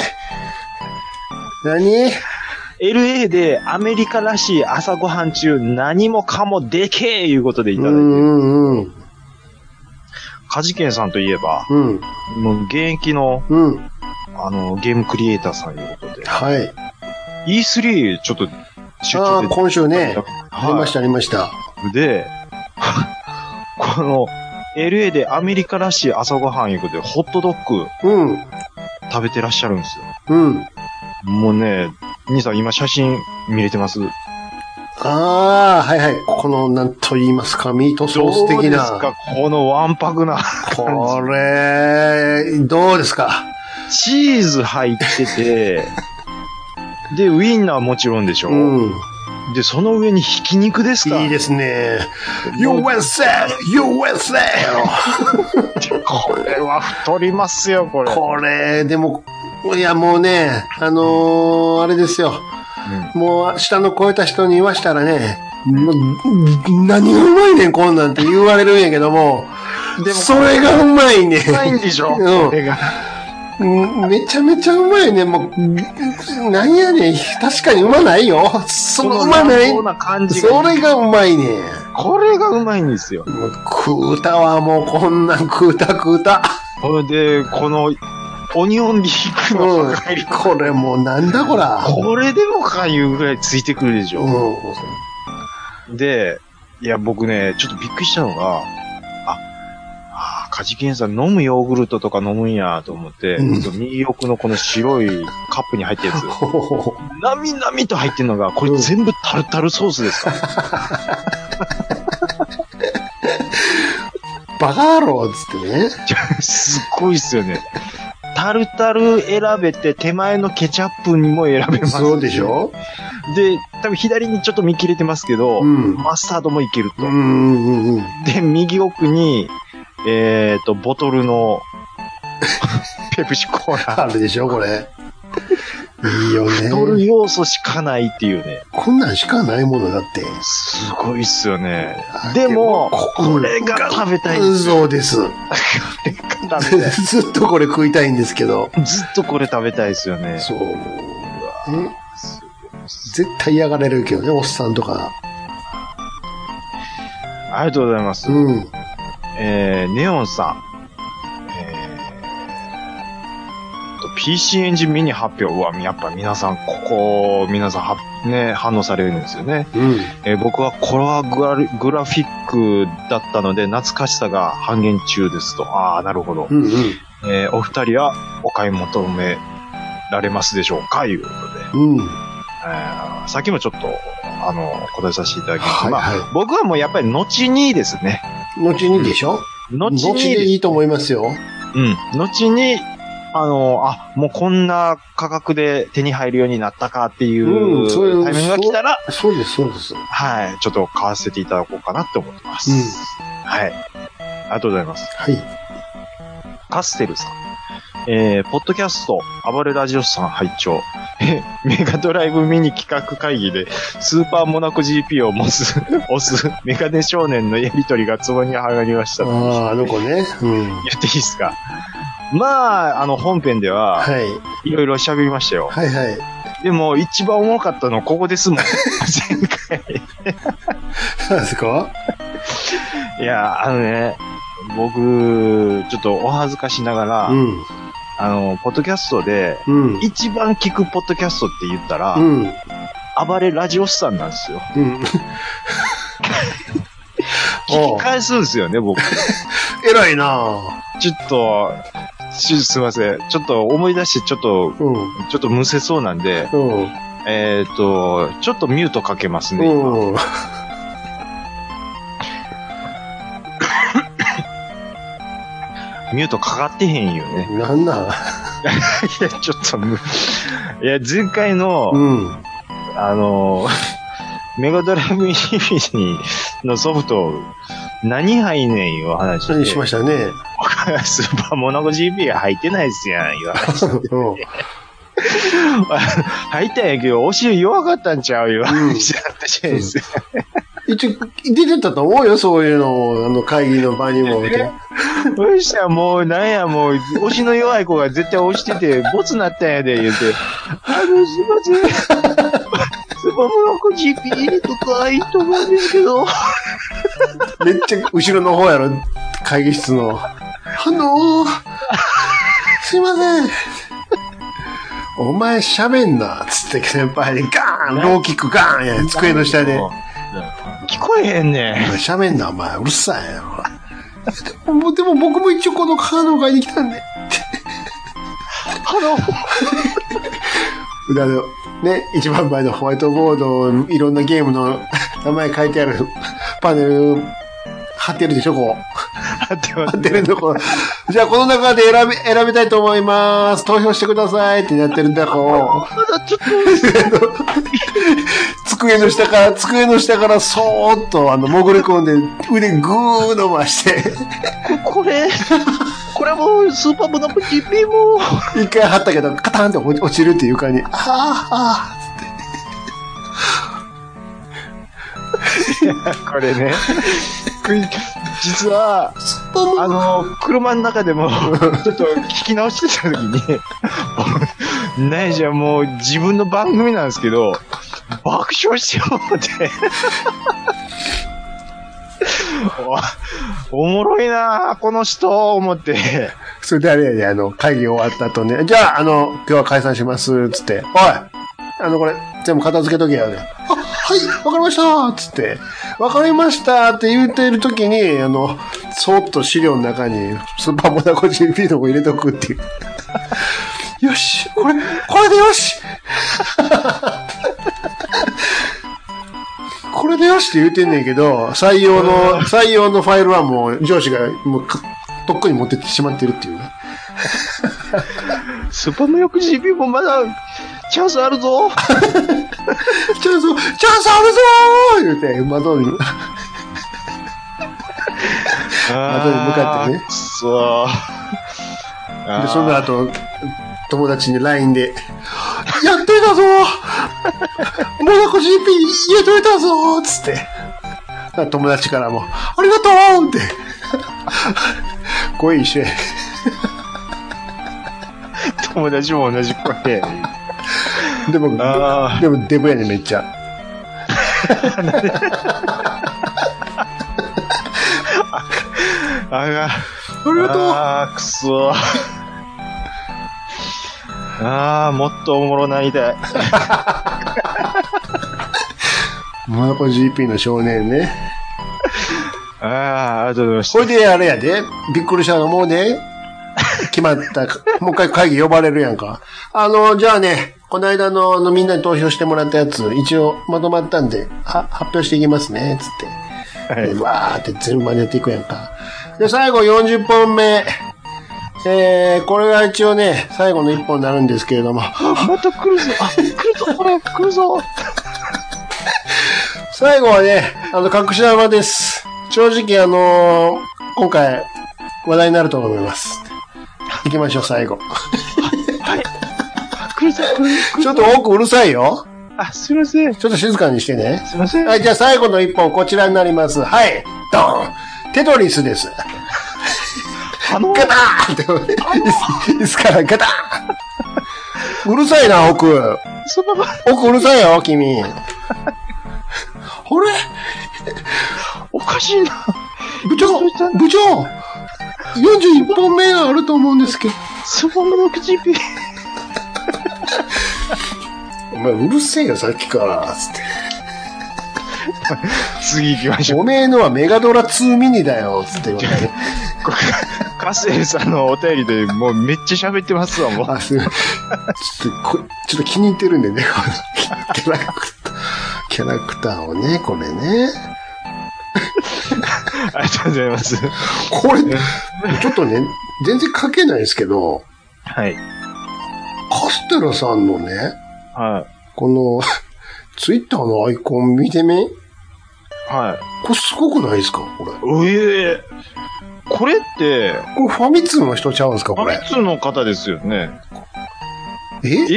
何？
LA でアメリカらしい朝ごはん中何もかもでけえいうことでいただいてる。カジケンさんといえば、もう現役の、ゲームクリエイターさんいうことで。
はい。
E3 ちょっと
出張で。今週ね。ありました。
で、この LA でアメリカらしい朝ごはんいうことで、ホットドッグ、食べてらっしゃるんですよ。もうね、兄さん今写真見れてます？
ああ、はいはい。この、なんと言いますか、ミートソース的な。どうです
か、このわんぱくな。
これ、どうですか。
チーズ入ってて、で、ウインナーもちろんでしょ。で、その上にひき肉ですか？
いいですね。USA!
これは太りますよ、これ。
これ、でも、いやもうね、あれですよ。もう、下の超えた人に言わしたらね、何がうまいねん、こんなんって言われるんやけども、でもそれがうまいねん。
うまいんでしょ？
めちゃめちゃうまいね。もう、なんやねん。確かにうまないよ。そのうまない。それがうまいねん。
これがうまいんですよ。
食うたわ、もうこんなん食うた。
これで、この、オニオンリークの入り、
これもうなんだこら。
これでもかいうぐらいついてくるでしょ。で、いや僕ね、ちょっとびっくりしたのが、カジケンさん飲むヨーグルトとか飲むんやと思って、右奥のこの白いカップに入ったやつ。なみなみと入ってんのが、これ全部タルタルソースですか？
バカ野郎っつってね。
すっごいっすよね。タルタル選べて、手前のケチャップにも選べます。
そうでしょ？
で、多分左にちょっと見切れてますけど、マスタードもいけると。で、右奥に、ボトルの、ペプシコーラ。
あるでしょ、これ。いいよね。
太る要素しかないっていうね。
こんなんしかないものだって。
すごいっすよね。でも、これが食べたいんです
よ。そうです。ずっとこれ食いたいんですけど。
ずっとこれ食べたいですよね。
そう。絶対嫌がられるけどね、おっさんとか。
ありがとうございます。ネオンさん。PC エンジンミニ発表は、やっぱ皆さん、皆さんね、反応されるんですよね。僕はコラグラフィックだったので、懐かしさが半減中ですと。ああ、なるほど。お二人はお買い求められますでしょうかいうことで。さっきもちょっと、答えさせていただきました。僕はもうやっぱり後にですね。
後にでしょ？後でいいと思いますよ。
後に、もうこんな価格で手に入るようになったかっていうタイミングが来たら、
そうです。
はい、ちょっと買わせていただこうかなって思ってます。はい。ありがとうございます。
はい。
カステルさん。 ポッドキャスト、暴れラジオスさん拝聴。メガドライブミニ企画会議で、スーパーモナコ GP を押すメガネ少年のやりとりがツボにはがりました。
ああ、あの子ね。うん。
言っていいですか？まあ、本編では、はい。いろいろ喋りましたよ。
はいはい。
でも、一番重かったのはここですもん。前回。
何ですか？
いや、僕、ちょっとお恥ずかしながら、うん、ポッドキャストで、うん、一番聞くポッドキャストって言ったら、うん、暴れラジオスさんなんですよ。うん、聞き返すんですよね、僕。
偉いなぁ。
ちょっと、すいません。ちょっと思い出して、ちょっとむせそうなんで、ちょっとミュートかけますね。ミュートかかってへんよね。
なんなんい
や、ちょっといや、前回の、メガドライブミニのソフト、何入んねんいう話で。
何しましたね。
スーパーモナコ GP が入ってないっすやん、いう話で。入ったんやけど、お尻弱かったんちゃういう話だったじゃないですか。
一応、出てたと思うよ、そういうの、会議の場にも。
そしたらもう、なんや、もう、押しの弱い子が絶対押してて、ボツなったんやで、言うて。すいません。スーパーモナコ GP とかいいと思うんですけど。
めっちゃ後ろの方やろ、会議室の。すいません。お前喋んな、つって先輩にガーン、ローキックガーンや、机の下で。
聞こえへんねん。
喋んな、お前。うるさいよ。でも僕も一応このカードを買いに来たんで。裏の、ね、一番前のホワイトボード、いろんなゲームの名前書いてあるパネル、貼ってるでしょ、こう。貼ってるとこ。じゃあ、この中で選びたいと思います。投票してくださいってなってるんだ、こう。まだちょっと。机の下からそーっと潜り込んで腕ぐー伸ばして
これもスーパーモナコ GP も
一回貼ったけどカタンって落ちるっていう床に
これね実は車の中でもちょっと聞き直してた時にないじゃんもう自分の番組なんですけど爆笑してもっておもろいなこの人思って
それであれやね会議終わった後ねじゃあ今日は解散しますつっておいこれ全部片付けとけよねはいわかりましたつってわかりましたって言ってる時にそーっと資料の中にスーパーモナコ GP の子入れとくっていうよしこれでよしこれでよしって言うてんねんけど、採用のファイルはもう上司がもうとっくに持ってってしまってるっていうね。
スーパーモナコ GP もまだチャンスあるぞチャンスあるぞ
言うて、窓に向かってね。
くそ
ー。で、その後、友達に LINE で、やっといたぞモナコ GP 家といたぞつって。友達からも、ありがとうって。声一緒や。
友達も同じ声。
でもデブやねめっちゃ。
ありがとうくそもっとおもろなりたい。
モナコ GP の少年ね。
ありがとうございました。
これであれやで、びっくりしたのもうね、決まった。もう一回会議呼ばれるやんか。じゃあね、この間のみんなに投票してもらったやつ、一応まとまったんで、発表していきますね、つって。はい、わーって全部やっていくやんか。で、最後40本目。これが一応ね、最後の1本になるんですけれども。
また来るぞ。これ来るぞ。
最後はね、隠し玉です。正直今回話題になると思います。行きましょう、最後。 ちょっと奥うるさいよ。
あ、すいません。
ちょっと静かにしてね。
すいません。
はい、じゃあ最後の一本こちらになります。はい、ドーン。テトリスです。ガターンって、椅子からガターン。うるさいな、奥。奥うるさいよ、君。あれ
おかしいな。
部長 !41 本目があると思うんですけど。
そのまま口ピー。
お前うるせえよ、さっきから、つって。
次行きましょう。
おめえのはメガドラ2ミニだよ、つって言われて。
カセルさんのお便りでもうめっちゃ喋ってますわ、もう。
あ、ちょっと気に入ってるんでね、キャラクターをね、これね。
ありがとうございます。
これ、ちょっとね、全然書けないですけど、
はい。
カステラさんのね、
はい。
この、ツイッターのアイコン見てみ？
はい。
これすごくないですかこれ。
これって、
これファミ通の人ちゃうんですかこれ。
ファミ通の方ですよね。これ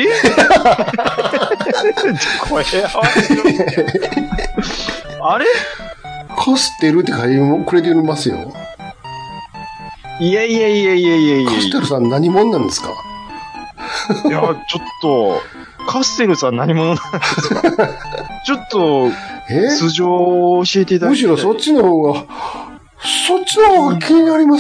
あれ
カステルって書いてくれてますよ。
いや。
カステルさん何者なんですか？
いや、ちょっと、カステルさん何者なんですか？ちょっと、素性を教えていただきたい。
むしろそっちの方が気になります。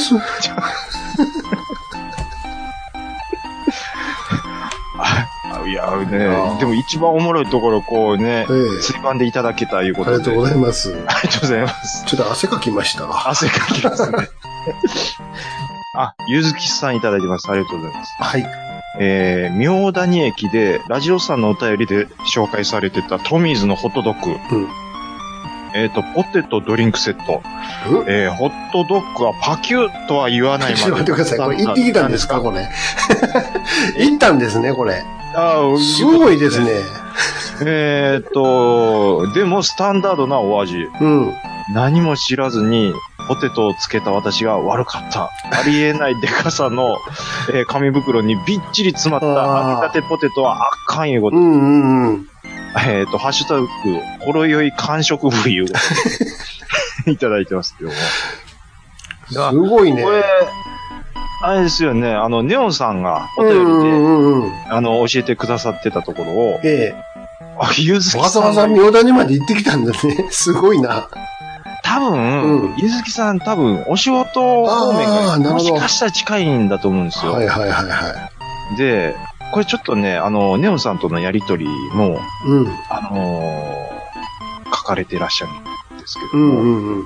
いやね、でも一番おもろいところこうね、つりばんでいただけたいうことで。
ありがとうございます。
ありがとうございます。
ちょっと汗かきました。
汗かきますね。あ、ゆずきさんいただいてます。ありがとうございます。
はい。
明谷駅で、ラジオさんのお便りで紹介されてたトミーズのホットドッグ。ポテトドリンクセット。ホットドッグはパキュッとは言わないまで。
ちょっと待ってください。これ行ってきたんですかこれ。行ったんですね、これ。すごいですね。
でもスタンダードなお味。何も知らずに、ポテトをつけた私が悪かった。ありえないデカさの、紙袋にびっちり詰まった揚げたてポテトはあかんいうこと。ハッシュタグ、ほろ酔い完食部いういただいてますけども。
すごいね。
これ、あれですよね、ネオンさんがお便りで、教えてくださってたところを、ゆずきさん。
わざわざ明谷まで行ってきたんだね。すごいな。
多分、ゆずきさんお仕事方面がもしかしたら近いんだと思うんですよ。で、これちょっとね、ネオンさんとのやりとりも、書かれてらっしゃるんですけども、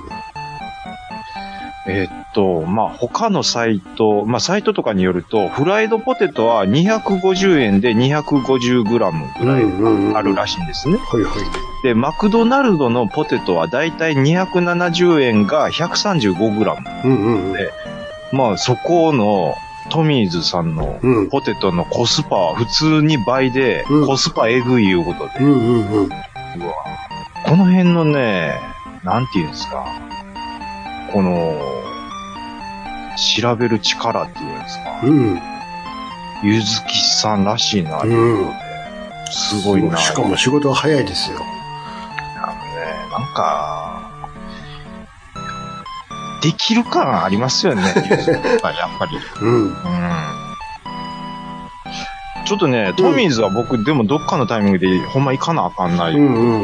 他のサイト、サイトとかによると、フライドポテトは250円で 250g ぐらいあるらしいんですね。で、マクドナルドのポテトはだいたい270円が 135g で、そこのトミーズさんのポテトのコスパは普通に倍で、コスパえぐいいうことで、うわこの辺のね、なんていうんですか、この、調べる力っていうんですか。ゆずきさんらしいな、すごいな。
しかも仕事が早いですよ。
なんか、できる感ありますよね、ゆずきさんやっぱり。ちょっとね、トミーズは僕、でもどっかのタイミングでほんま行かなあかんない。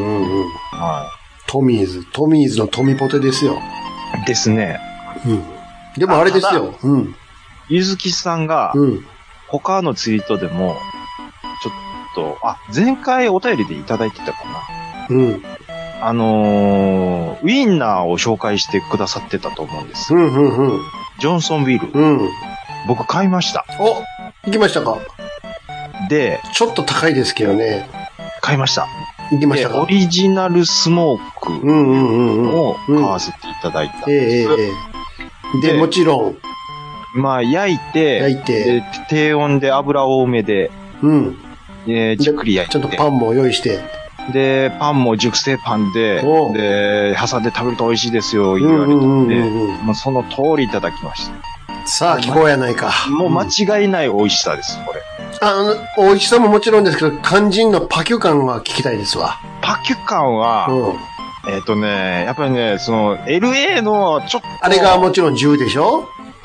トミーズのトミポテですよ。
ですね。
でもあれですよ。
ゆずきさんが、他のツイートでも、ちょっと、前回お便りでいただいてたかな。ウィンナーを紹介してくださってたと思うんです。ジョンソンビール。僕買いました。
行きましたか？
で、
ちょっと高いですけどね。
買いました。
行きましたか？
オリジナルスモークを買わせていただいたんです。
で、もちろん。
焼いて、低温で油多めで、じっくり焼いて。
ちょっとパンも用意して。
で、パンも熟成パンで、挟んで食べると美味しいですよ、言われたんで、その通りいただきました。
さあ、聞こうやないか。
もう間違いない美味しさです、これ。
美味しさももちろんですけど、肝心のパキュ感は聞きたいですわ。
パキュ感は、やっぱりね、その、LA のちょっと。
あれがもちろん10でしょ？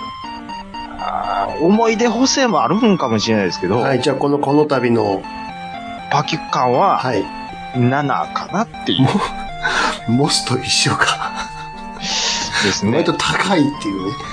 思い出補正もあるんかもしれないですけど。
はい、じゃあこの度の。
パキュ感は、
はい。
7かなっていう。
モスと一緒か。
ですね。
割と高いっていうね。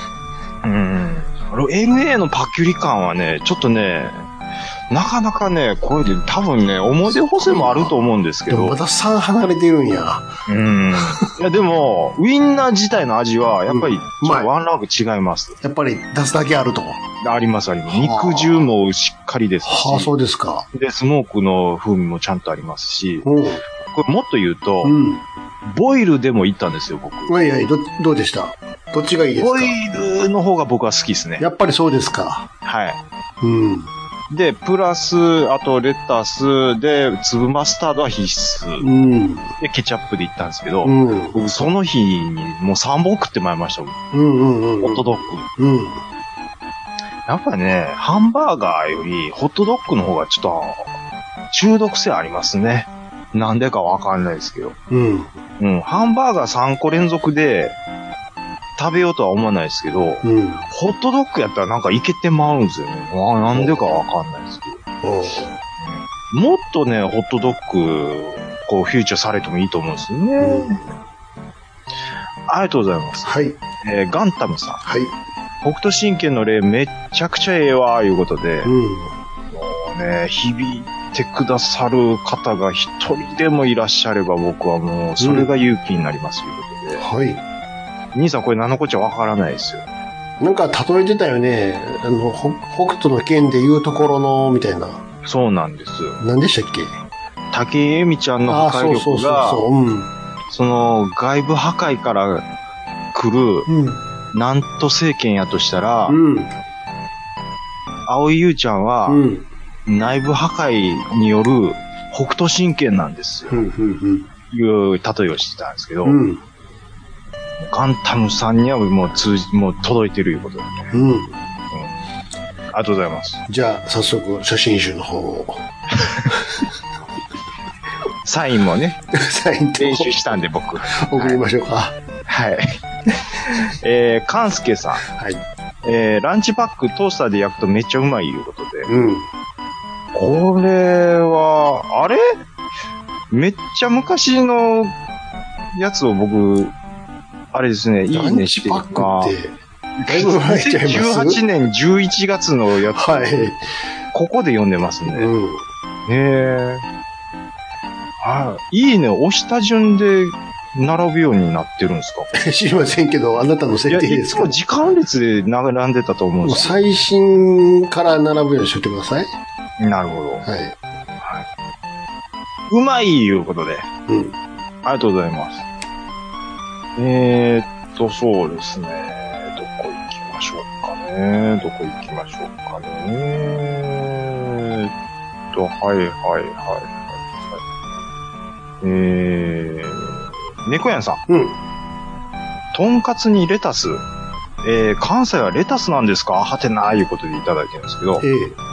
LA のパキュリ感はね、ちょっとね、なかなかね、これで多分ね、思い出補正もあると思うんですけど。
でもまた3離れてるんや。
いやでも、ウインナー自体の味は、やっぱり、ワンランク違います。
やっぱり出すだけあると。
あります、あります。肉汁もしっかりですし。
はあ、そうですか。
で、スモークの風味もちゃんとありますし、これもっと言うと、ボイルでも行ったんですよ、僕。
どうでした？どっちがいいですか？
ボイルの方が僕は好きですね。
やっぱりそうですか。
はい。で、プラス、あとレタスで、粒マスタードは必須。で、ケチャップで行ったんですけど、僕その日にもう3本食ってまいりましたもん。ホットドッグ。やっぱね、ハンバーガーよりホットドッグの方がちょっと中毒性ありますね。なんでかわかんないですけど。ハンバーガー3個連続で食べようとは思わないですけど、ホットドッグやったらなんかいけてまうんですよね。なんでかわかんないですけど。もっとね、ホットドッグ、こう、フューチャーされてもいいと思うんですよね。ありがとうございます。
はい。
ガンタムさん。
はい。
北斗神拳の例めっちゃくちゃええわ、いうことで、もうね、響いてくださる方が一人でもいらっしゃれば僕はもう、それが勇気になります、ということで。はい。兄さんこれ何のこっちゃわからないですよ。
なんか例えてたよね。北斗の拳で言うところの、みたいな。
そうなんです。
何でしたっけ？
竹井絵美ちゃんの破壊力が、その外部破壊から来る、南都政権やとしたら、青井優ちゃんは、内部破壊による北斗神拳なんですよ。いう例えをしてたんですけど、ガンタムさんにはもう届いてるいうことだね。ありがとうございます。
じゃあ、早速、写真集の方を。
サインもね、練習したんで僕。
送りましょうか。
はい。カンスケさん。はい。ランチパックトースターで焼くとめっちゃうまいいうことで。これは、あれ？めっちゃ昔のやつを僕、あれですね、いいねしてるか。2018年11月のやつ。はい。ここで読んでますね。いいね、押した順で並ぶようになってるんですか？
知りませんけど、あなたの設定ですか？
いつも時間列で並んでたと思うんですよ。
最新から並ぶようにしといてください。
なるほど。はい。うまいいうことで。ありがとうございます。そうですね。どこ行きましょうかね。猫やんさん。とんかつにレタス。関西はレタスなんですか？はてなーいうことでいただいてるんですけど。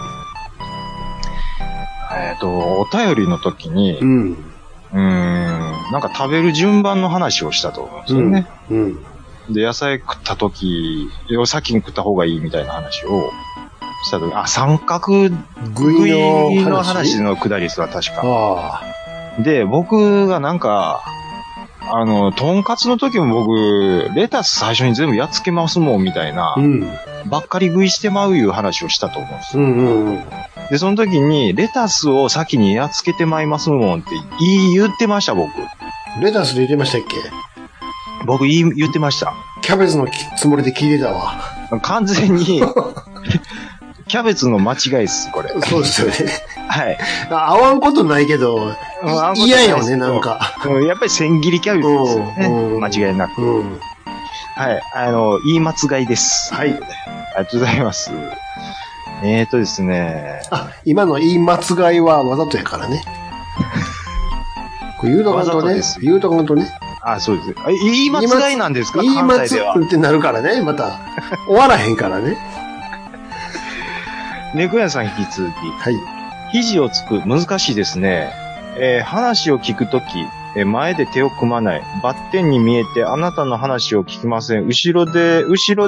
お便りの時に、なんか食べる順番の話をしたと思うんですよね。で、野菜食った時、先に食った方がいいみたいな話をした時、三角食いの話のくだりですわ、確か。で、僕がなんか、とんかつの時も僕、レタス最初に全部やっつけますもん、みたいな、ばっかり食いしてまういう話をしたと思うんですよ。で、その時に、レタスを先にやっつけてまいますもんって言ってました、僕。
レタスで言ってましたっけ？
僕言ってました。
キャベツのつもりで聞いてたわ。
完全に、キャベツの間違いです、これ。
そうですよね。
はい。
合わんことないけど、嫌よね、なんか。
やっぱり千切りキャベツですよね。間違いなく。はい。言い間違いです。はい。ありがとうございます。ですね。
今の言い間違いはわざとやからね。これ言うとかんとね。言うとかんとね。
そうです。言い間違いなんですか？
言い間違いってなるからね、また。終わらへんからね。
猫屋さん引き続き。
はい。
肘をつく、難しいですね。話を聞くとき、前で手を組まない。バッテンに見えてあなたの話を聞きません。後ろで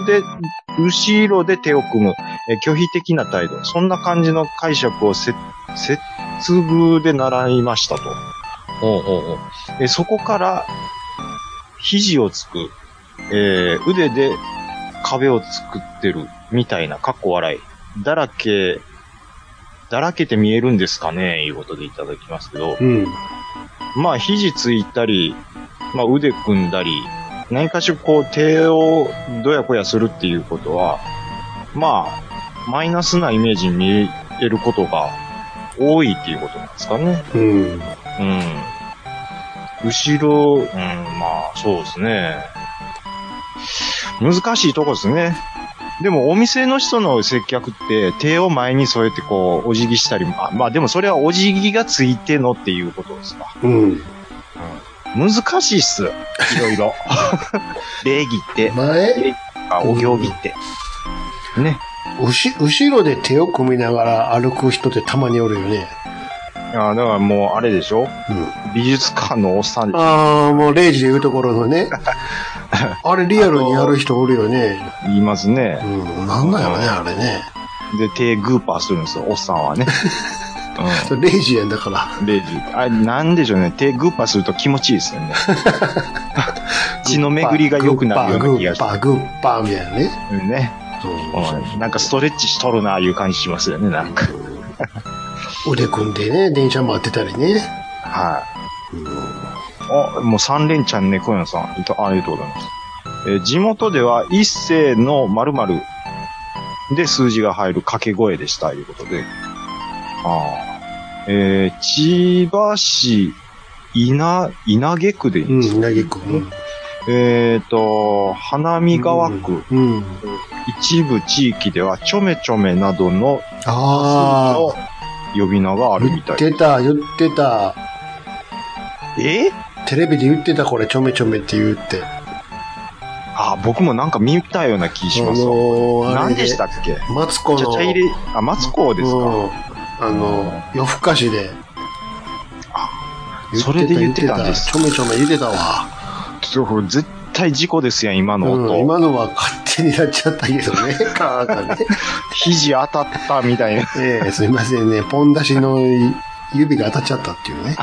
手を組む。拒否的な態度。そんな感じの解釈を接遇で習いましたと。そこから、肘をつく。腕で壁を作ってる。みたいな、かっこ笑い。だらけて見えるんですかねいうことでいただきますけど。まあ、肘ついたり、まあ、腕組んだり、何かしらこう、手をどやこやするっていうことは、まあ、マイナスなイメージに見えることが多いっていうことなんですかね。後ろ、まあ、そうですね。難しいとこですね。でもお店の人の接客って手を前に添えてこうお辞儀したり、まあでもそれはお辞儀がついてのっていうことですか。難しいっす。いろいろ。礼儀って。お行儀って。ね。
後ろで手を組みながら歩く人ってたまにおるよね。
だからもうあれでしょ、美術館のおっさんでしょ。
もう0時で言うところのね。あれリアルにやる人おるよね。
言いますね。
なんだよね、あれね。
で、手グーパーするんですよ、おっさんはね。
0時やんだから。
0時。あれ、なんでしょうね。手グーパーすると気持ちいいですよね。血の巡りが良くなるような気がして。
グッパーみたいなね。
ね。なんかストレッチしとるな、いう感じしますよね、なんか。
腕組んでね、電車回ってたりね。
はい。もう3連チャンね、小山さん。ありがとうございます。地元では一斉の〇〇で数字が入る掛け声でした、ということで。千葉市稲毛区でいいんですか、
稲毛区。
花見川区。一部地域ではちょめちょめなどの呼び名があるみたい。
言ってた。テレビで言ってた、これ、ちょめちょめって言って。
僕もなんか見たような気しますわ。何でしたっけ？
マツコの。
マツコですか？
夜更かしで。
それで言ってたんです。
ちょめちょめ言ってたわ。
絶対事故ですやん、今の音。
今のは勝手になっちゃったけどね。カーッとね。
肘当たったみたいな。
すいませんね。ポン出しの指が当たっちゃったっていうね。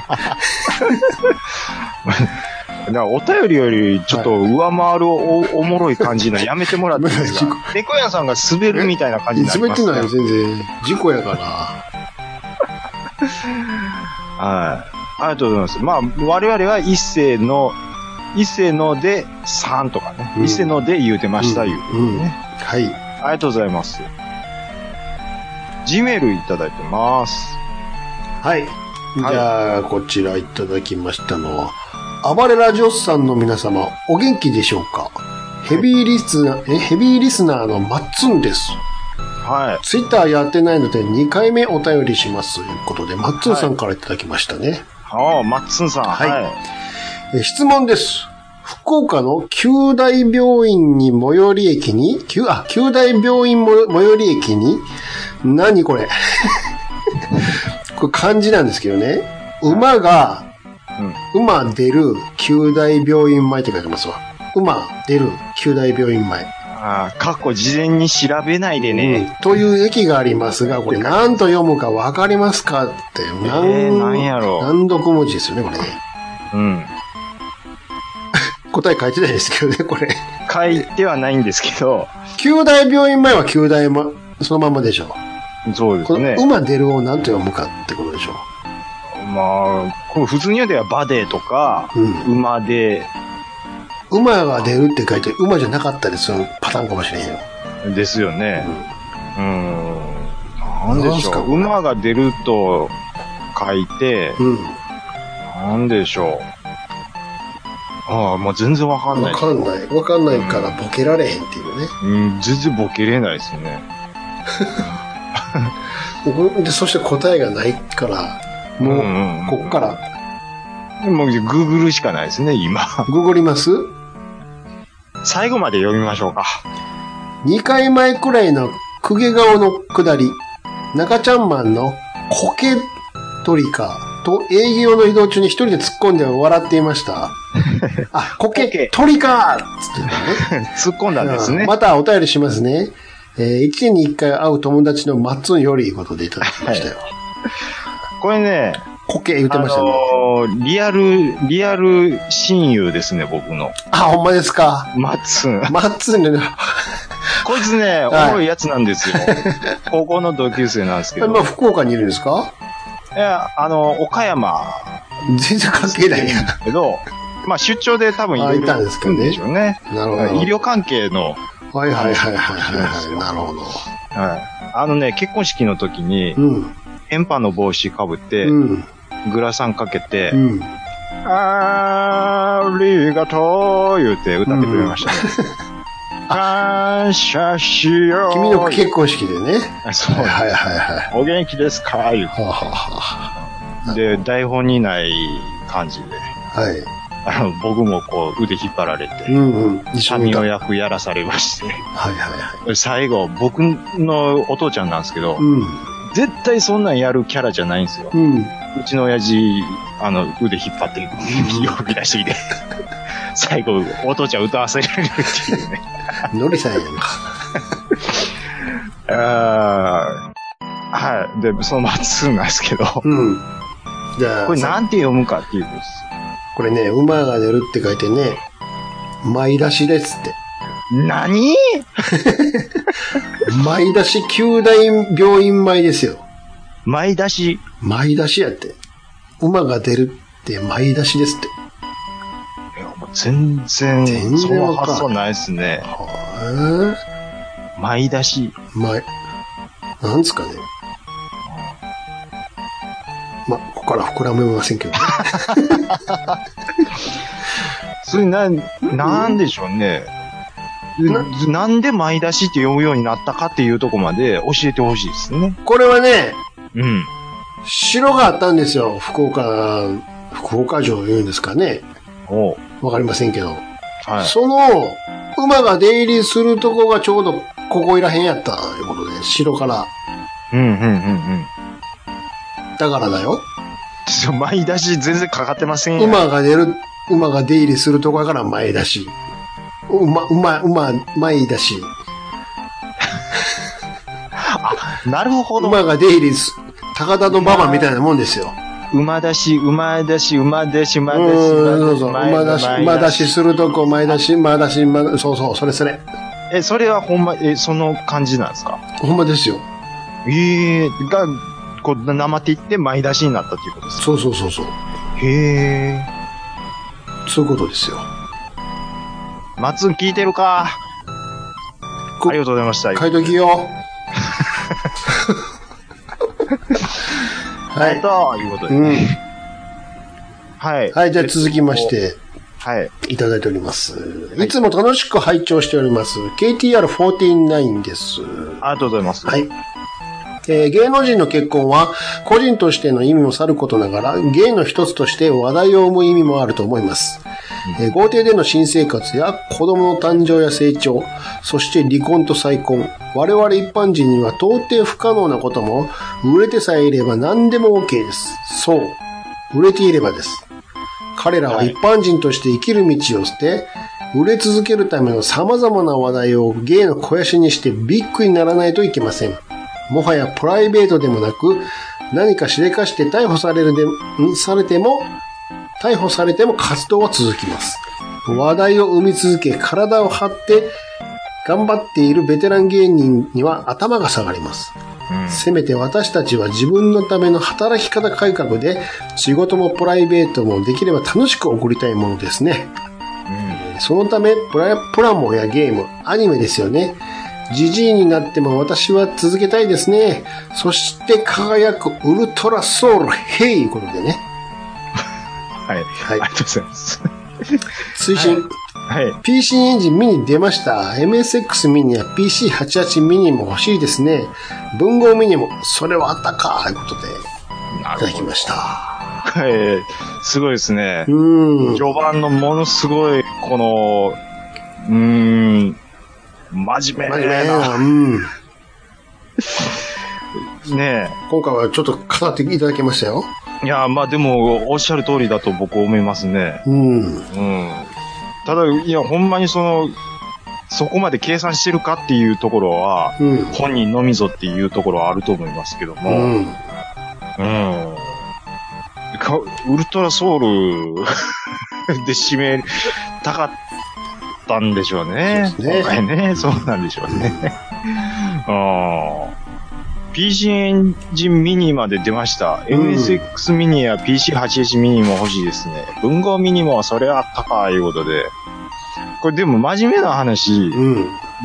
だからお便りよりちょっと上回る おもろい感じのやめてもらっていいですか？猫屋さんが滑るみたいな感じになりますね。
滑ってないよ、全然。事故やから。
はい。ありがとうございます。まあ、我々は一斉ので3とかね。一斉ので言うてました、いうことね。
はい。
ありがとうございます。Gメールいただいてます。
はい。じゃあ、こちらいただきましたのは、暴れラジオスさんの皆様、お元気でしょうか？ヘビーリスナーのマッツンです。
はい。
ツイッターやってないので2回目お便りしますということで、マッツンさんからいただきましたね。
マッツンさん。
はい。質問です。福岡の九大病院に最寄り駅に、九大病院最寄り駅に、何これこれ漢字なんですけどね。馬出る九大病院前って書いてますわ。馬出る九大病院前。
事前に調べないでね。
という駅がありますが、これ何と読むかわかりますかって。
何やろう。
難読文字ですよね、これね。答え書いてないですけどね、これ。
書いてはないんですけど。
九大病院前は九大そのままでしょ。
そうですね。
この馬出るを何と読むかってことでしょ。
まあ、これ普通に言うでは馬でとか、馬で。
馬が出るって書いて、馬じゃなかったりするパターンかもしれへんよ。
ですよね。なんでしょう。馬が出ると書いて、なんでしょう。もう全然わかんない。
わかんないからボケられへんっていうね。
全然ボケれないですね。
で、そして答えがないから、もう、こっから。
もう、グーグルしかないですね、今。
ググります？
最後まで読みましょうか。
2回前くらいの公家顔の下り。 中ちゃんマンのコケトリカと営業の移動中に一人で突っ込んで笑っていました。あ、コケトリカつってね。
突っ込んだんですね。
またお便りしますね。1年に1回会う友達のマッツンよりいうことでいただきましたよ。はい、
これね、
コケ言ってましたね。
リアル親友ですね、僕の。
あ、ほんまですか。
マッツン。
マッツンね。
こいつね、おもろいやつなんですよ。高校の同級生なんですけど。
今、福岡にいるんですか？
いや、岡山。
全然関係ないやん。
けど、まあ出張で多分いろいろ行くんでしょうね。
なるほど。
医療関係の。
はいはいはいはい。なるほど。
はい。結婚式の時に、円盤の帽子かぶって、グラサンかけて、ありがとう言うて歌ってくれましたね。感謝しよう。
君の結婚式でね。
そう。はいはいはい。お元気ですか言うて。で、台本にない感じで。はい。僕もこう腕引っ張られて、神尾役やらされまして、はいはいはい。最後、僕のお父ちゃんなんですけど、絶対そんなんやるキャラじゃないんですよ。うちの親父、腕引っ張って呼び出してきて、最後、お父ちゃん歌わせられるっていうね。
ノリさんやんか。
はい。で、そのまっすぐなんですけど、じゃあこれなんて読むかっていうことです。
これね、馬が出るって書いてね、舞出しですって。
何
舞出し九大病院舞ですよ。
舞出し
舞出しやって。馬が出るって舞出しですって。
いや、もう全然その発想ないですね。舞出し。
なんですかね。ここから膨らめませんけどね。
それなんでしょうね。なんで舞出しって読むようになったかっていうとこまで教えてほしいですね。
これはね、城があったんですよ。福岡城言うんですかね。わかりませんけど。はい、その、馬が出入りするとこがちょうどここいらへんやったということで、城から。だからだよ。
舞出し全然かかってませんよ。
馬が出入りするとこだから舞出し。舞出し。
あ、なるほど。
馬が出入りす、高田の馬場みたいなもんですよ。
馬出し。そうそう。
馬出しするとこ、舞出し、そうそう、それ。
それはほんま、その感じなんですか？
ほんまですよ。
が、こう、なまっていって舞出しになったっていうことですか？
そう。
へー。
そういうことですよ。
松ん聞いてるか？ありがとうございました。
書いときよ。
はい。ということで、ね。はい。
はい、じゃあ続きまして。はい。いただいております。いつも楽しく拝聴しております。KTR49 です。
ありがとうございます。
はい。芸能人の結婚は個人としての意味もさることながら芸の一つとして話題を生む意味もあると思います。豪邸での新生活や子供の誕生や成長、そして離婚と再婚、我々一般人には到底不可能なことも売れてさえいれば何でも OK です。そう。売れていればです。彼らは一般人として生きる道を捨て、売れ続けるための様々な話題を芸の肥やしにしてビッグにならないといけません。もはやプライベートでもなく、何かしでかして逮捕されても活動は続きます。話題を生み続け、体を張って頑張っているベテラン芸人には頭が下がります。せめて私たちは自分のための働き方改革で仕事もプライベートもできれば楽しく送りたいものですね。そのためプラモやゲーム、アニメですよね。ジジイになっても私は続けたいですね。そして輝くウルトラソウル、ヘイいうことでね。
はい。ありがとうございます。
推進。はい。PC エンジンミニ出ました。MSX ミニや PC88 ミニも欲しいですね。文豪ミニも、それはあったか、ということで、いただきました。
はい。すごいですね。序盤のものすごい、この、真面目な。 ね
今回はちょっと語っていただきましたよ。
いや、まあでも、おっしゃる通りだと僕思いますね。
うん。
うん。ただ、いや、ほんまにそこまで計算してるかっていうところは、うん、本人のみぞっていうところはあると思いますけども、うん。うん。ウルトラソウルで締めたかったんでしょうね。そうですね。ね、そうなんでしょうね。PC エンジンミニまで出ました。うん、MSX ミニや PC8H ミニも欲しいですね。文豪ミニもそれはあったかいうことで。これでも真面目な話、うん、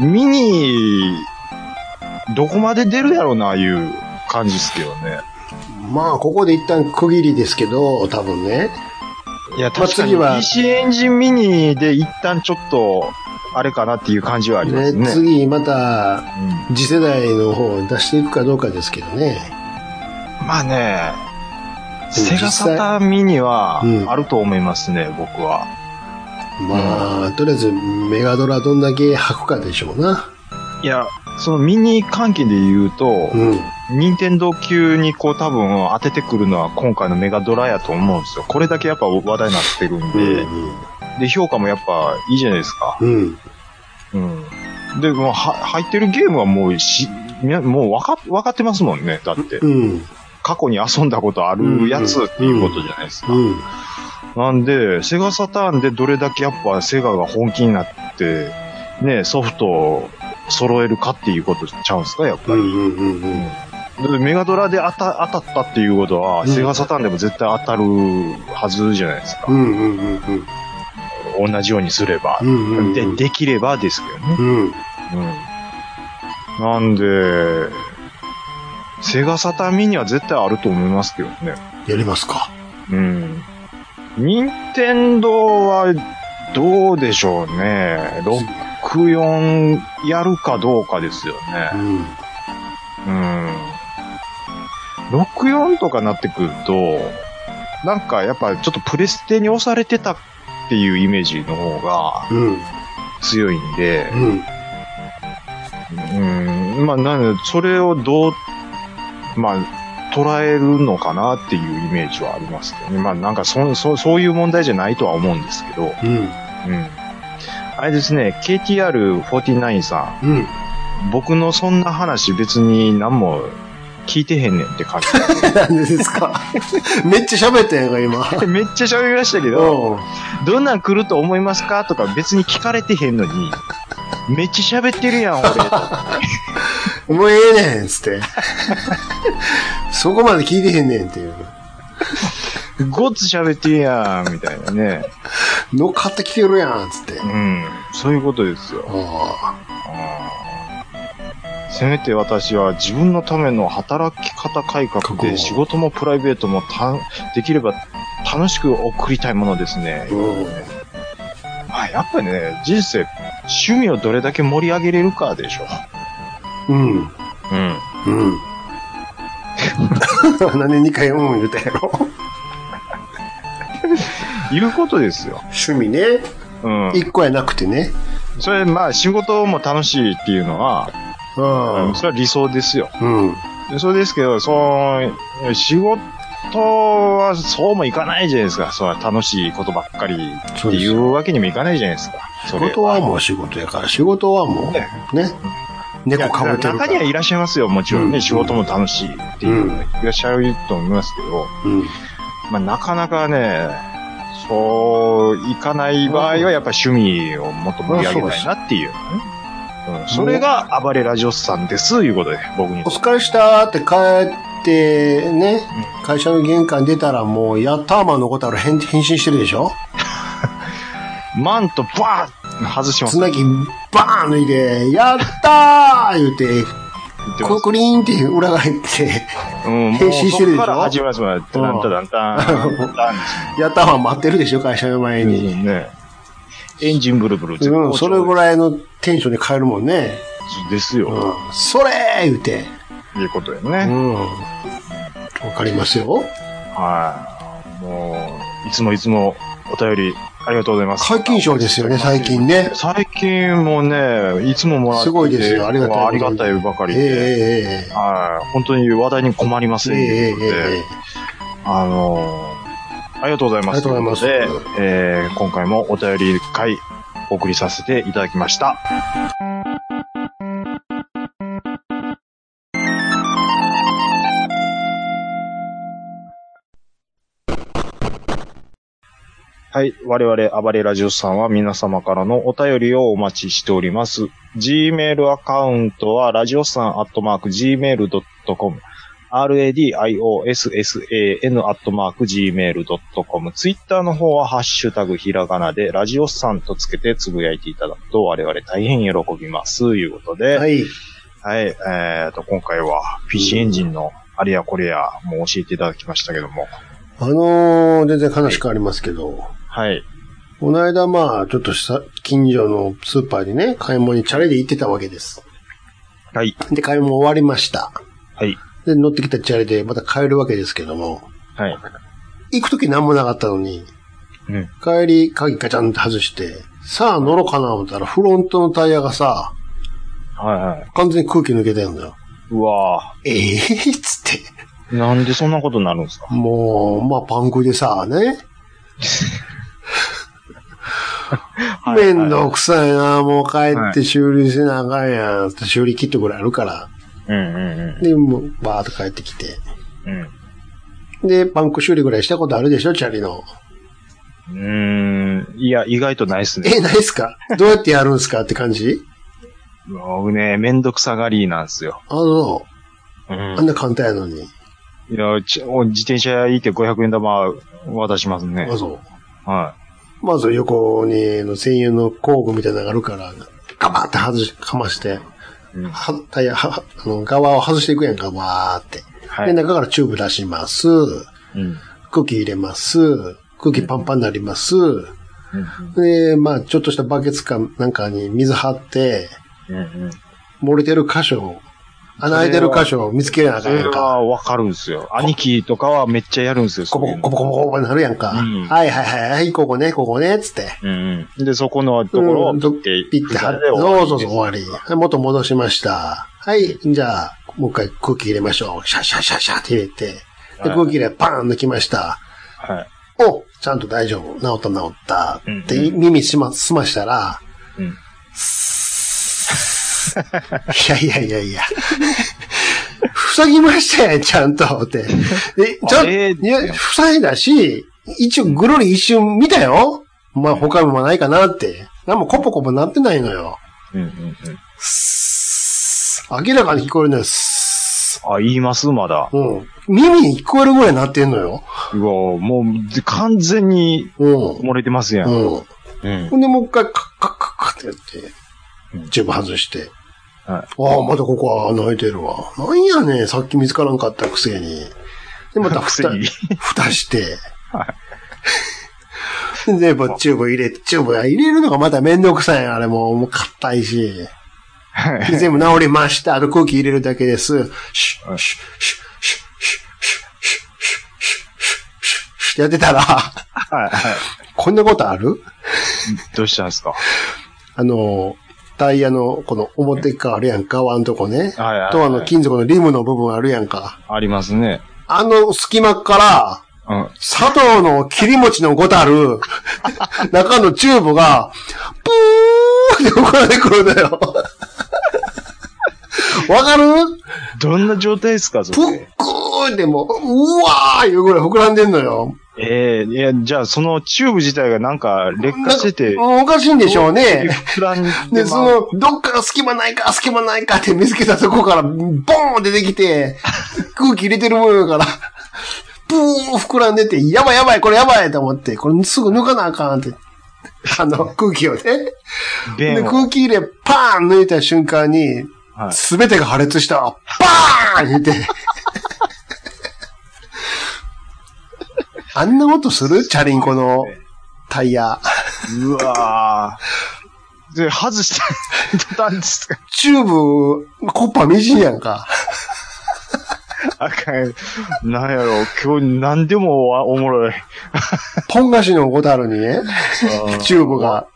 ミニ、どこまで出るやろうないう感じですけどね。
まあ、ここで一旦区切りですけど、多分ね。
いや、確かに PC エンジンミニで一旦ちょっと、あれかなっていう感じはありますね。
次また、次世代の方を出していくかどうかですけどね。
まあね、セガサターンミニはあると思いますね、僕は。
まあ、とりあえずメガドラどんだけ吐くかでしょうな。
いや、そのミニ関係で言うと、任天堂級にこう多分当ててくるのは今回のメガドラやと思うんですよ。これだけやっぱ話題になってるんで、で、評価もやっぱいいじゃないですか。うん。で、もう入ってるゲームはもう分かってますもんね。だって。過去に遊んだことあるやつっていうことじゃないですか。なんで、セガサターンでどれだけやっぱセガが本気になって、ね、ソフトを揃えるかっていうことちゃうんですか、やっぱり。メガドラで当たったっていうことは、セガサターンでも絶対当たるはずじゃないですか。同じようにすれば。できればですけどね。なんで、セガサターンミニは絶対あると思いますけどね。
やりますか。
任天堂はどうでしょうね。64やるかどうかですよね。64とかなってくると、なんかやっぱちょっとプレステに押されてたっていうイメージの方が強いんで、まあなのでそれをどう、まあ捉えるのかなっていうイメージはありますけどね。まあなんかそういう問題じゃないとは思うんですけど、あれですね、KTR49 さん、僕のそんな話別に何も聞いてへんねんって感じ。
なんでですか？めっちゃ喋ったやんか、今。
めっちゃ喋りましたけど、どんなん来ると思いますかとか別に聞かれてへんのに、めっちゃ喋ってるやん、俺。
もうええねん、つって。そこまで聞いてへんねんっていう。
ごっつ喋ってるやん、みたいなね。
乗っかってきてるやん、つって。
そういうことですよ。せめて私は自分のための働き方改革で仕事もプライベートもできれば楽しく送りたいものですね。まあやっぱりね、人生、趣味をどれだけ盛り上げれるかでしょ。
なんで2回言うたやろ。
いうことですよ。
趣味ね。1個やなくてね。
それ、まあ仕事も楽しいっていうのは、それは理想ですよ。そうですけど、仕事はそうもいかないじゃないですか。そう楽しいことばっかりっていうわけにもいかないじゃないですか。
仕事はもう仕事やから、仕事はもうね、猫かぶってるから。
中にはいらっしゃいますよ、もちろんね。仕事も楽しいっていうのがいらっしゃると思いますけど、まあなかなかね、そういかない場合はやっぱ趣味をもっと盛り上げたいなっていうね。それが暴れラジオスさんです、いうことで、僕に。
お疲れしたって帰ってね、会社の玄関出たらもうヤッターマンのことある変身してるでしょ？
マントバーン外します。
つなぎバーン抜いて、やったー言うて、クリーンって裏返って、変身してるでしょ？そこから
始まります。なんただんたん。
ヤッターマン待ってるでしょ？会社の前に。
エンジンブルブル。
それぐらいのテンションで帰るもんね。
ですよ。
それー言うて。
いうことよね。
わかりますよ。
はい。もう、いつもお便りありがとうございます。
解禁賞ですよね、最近ね。
最近もね、いつももらって
すごいですよ、ありがたい。
ありがたいばかりで。本当に話題に困りませんので、ありがとうございます。
ありがとうございます。
今回もお便り会お送りさせていただきました。はい。我々、暴れラジオさんは皆様からのお便りをお待ちしております。Gmail アカウントは、ラジオさん@gmail.com、radiossan@gmail.com、Twitter の方は、ハッシュタグひらがなで、ラジオさんとつけてつぶやいていただくと、我々大変喜びます。ということで、はい。はい。今回は、PC エンジンのあれやこれや、もう教えていただきましたけども。
全然話変わりますけど、
はい。
この間、ちょっと近所のスーパーにね、買い物にチャリで行ってたわけです。
はい。
で、買い物終わりました。
はい。
で、乗ってきたチャリでまた帰るわけですけども。
はい。
行くとき何もなかったのに、帰り、鍵ガチャンって外して、さあ乗ろうかな思ったら、フロントのタイヤがさ、完全に空気抜けてるんだよ。
うわ
ぁ。つって。
なんでそんなことになるんですか？
もう、パンクでさ、ね。めんどくさいな、もう帰って修理せなあかんやん。修理キットぐらいあるから。で、もう、バーっと帰ってきて。で、パンク修理ぐらいしたことあるでしょ、チャリの。
いや、意外とないっすね。
ないっすか？どうやってやるんすかって感じ？
僕ね、めんどくさがりなんですよ。
あんな簡単やのに。
いや、自転車行って500円玉渡しますね。
そう。
はい。
まず横に専用の工具みたいなのがあるから、ガバーってかまして、タイヤ、側を外していくやんか、わーって。で、中からチューブ出します。空気入れます。空気パンパンになります。で、ちょっとしたバケツかなんかに水張って、漏れてる箇所、穴開いてる箇所を見つけなあかんやんか。
それはわかるんですよ。兄貴とかはめっちゃやるんですよ。
コポコポなるやんか。はい、ここね、つって。
で、そこのところをピッて貼って。
そう、終わり。元戻しました。はい、じゃあ、もう一回空気入れましょう。シャシャシャシャって入れて。で、空気入れパーン抜きました。ちゃんと大丈夫。治ったって耳すましたら、いや。塞ぎましたやん、ちゃんと。って。塞いだし、一応ぐるり一瞬見たよ。他にもないかなって。なんもコポコポなってないのよ。明らかに聞こえるのよ。
言いますまだ。
耳に聞こえるぐらいなってんのよ。
もう、完全に、漏れてますやん。
ほんで、もう一回、カッってやって、チューブ外して。またここは穴開いてるわ。なんやねん、さっき見つからんかったくせに。で、また蓋して。で、チューブ入れるのがまためんどくさいあれもう硬いし。で全部治りました。あと空気入れるだけです。やってたら、こんなことある？
どうしたんですか？
タイヤのこの表側あるやんか、側のとこね。と金属のリムの部分あるやんか。
ありますね。
隙間から、砂糖の切り餅のごたる、中のチューブが、プーって膨らんでくるんだよ。わかる？
どんな状態ですか、それ。
プックーってもう、うわーいうぐらい膨らんでんのよ。
いや、じゃあそのチューブ自体がなんか劣化してて。
おかしいんでしょうね。で、どっから隙間ないかって見つけたとこから、ボーン出てきて、空気入れてるものやから、プー膨らんでて、やばい、これやばいと思って、これすぐ抜かなあかんって。空気をね。で、空気入れ、パーン抜いた瞬間に、すべてが破裂した。パーン言って。あんな音する？チャリンコのタイヤ。
うわぁ。で、外して、たんですか？
チューブ、コッパみじんやんか。
あかん。なんやろ、今日何でもおもろい。
ポン菓子の小樽にね、チューブが。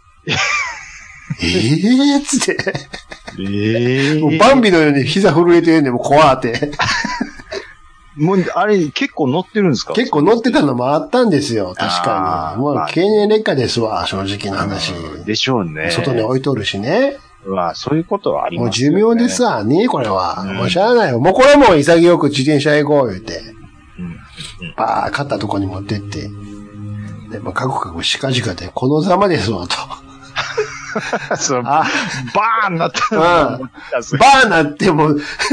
つって。もうバンビのように膝震えてんねん、もう怖って。
もう、あれ、結構乗ってるんですか？
結構乗ってたのもあったんですよ、確かに。もう、経年劣化ですわ、正直な話。
でしょうね。
外に置いとるしね。
まあ、そういうことはあります
よね。もう寿命ですわね、これは。もうしゃあないよ。もうこれも潔く自転車行こう言うて。バー、買ったとこに持ってって。で、まあ、カクカクしかじかで、このざまですわ、と。
そう、バーンなった。
バーンなっても、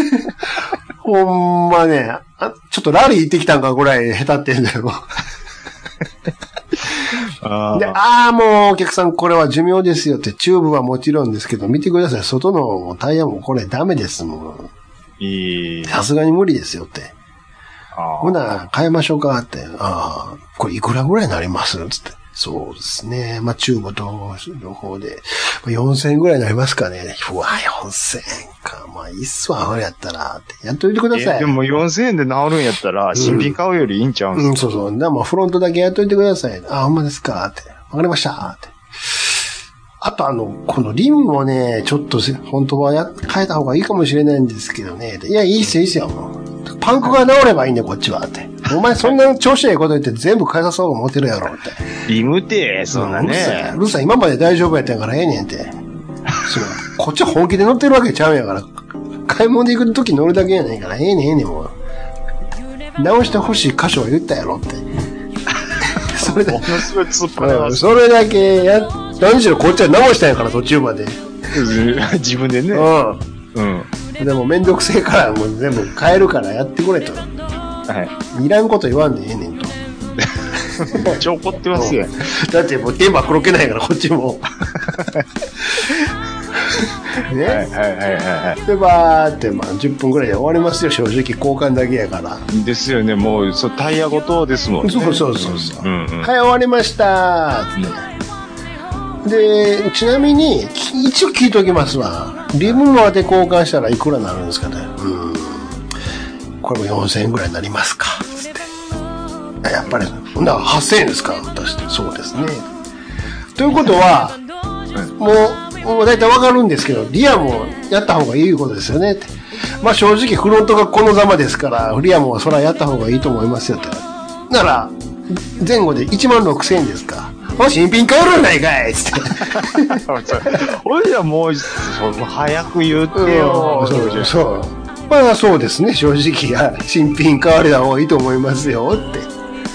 ほんまね、ちょっとラリー行ってきたんかぐらい下手ってんだよ。で、もうお客さんこれは寿命ですよって、チューブはもちろんですけど、見てください。外のタイヤもこれダメですもん。さすがに無理ですよって。ほな、変えましょうかって。これいくらぐらいになりますつって。そうですね。まあ、チューブと両方で、4000円ぐらいになりますかね。うわ、4000円か。まあ、いいっすわ、あれやったら。ってやっといてください。
でも4000円で治るんやったら、新品買うよりいいんちゃうんすか？
そうそう。でもフロントだけやっといてください。ほんまですかって。わかりましたって。あとこのリムもね、ちょっと本当は変えた方がいいかもしれないんですけどね。いや、いいっすよ、いいっすよ。もうパンクが治ればいいね、こっちはって。お前そんな調子ええこと言って全部変えさそうが持てるやろって。
リムって、そんなね。
うるさい、今まで大丈夫やったんからええねんって。こっちは本気で乗ってるわけちゃうんやから。買い物で行くとき乗るだけやねんから、ええねんもう。直してほしい箇所は言ったやろって。それだけ。それだけ何しろこっちは直したんやから、途中まで。
自分でね。
でもめんどくせえからもう全部変えるからやってくれと。いらんこと言わんでええねんと。
めっちゃ怒ってますよ。
だってもう手真っ黒けないからこっちも。ね。でバーって10分ぐらいで終わりますよ、正直交換だけやから。です
よね、もうタイヤごとですもんね。
そう。はい、終わりましたって。で、ちなみに一応聞いておきますわ。リムまで交換したらいくらになるんですかね。これも4000円ぐらいになりますかつって。やっぱり8000円ですか私。そうですね。ということは、もう大体わかるんですけど、リアもやった方がいいことですよねって。まあ正直フロントがこのざまですから、リアもそれはやった方がいいと思いますよって。なら、前後で16000円ですか。新品買えるやないかいつって。
俺らもう、早く言ってよ。
そう。まあそうですね、正直。新品買われた方がいいと思いますよって。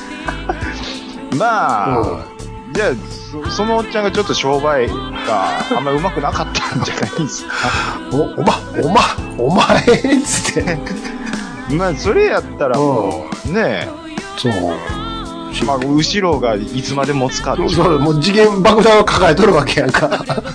まあ、じゃあ、そのおっちゃんがちょっと商売があんまり上手くなかったんじゃないですか。
お前つって。
まあ、それやったらもう、ね。
そう。
まあ、後ろがいつまで持つかって。
そう、もう次元爆弾を抱えとるわけやんか。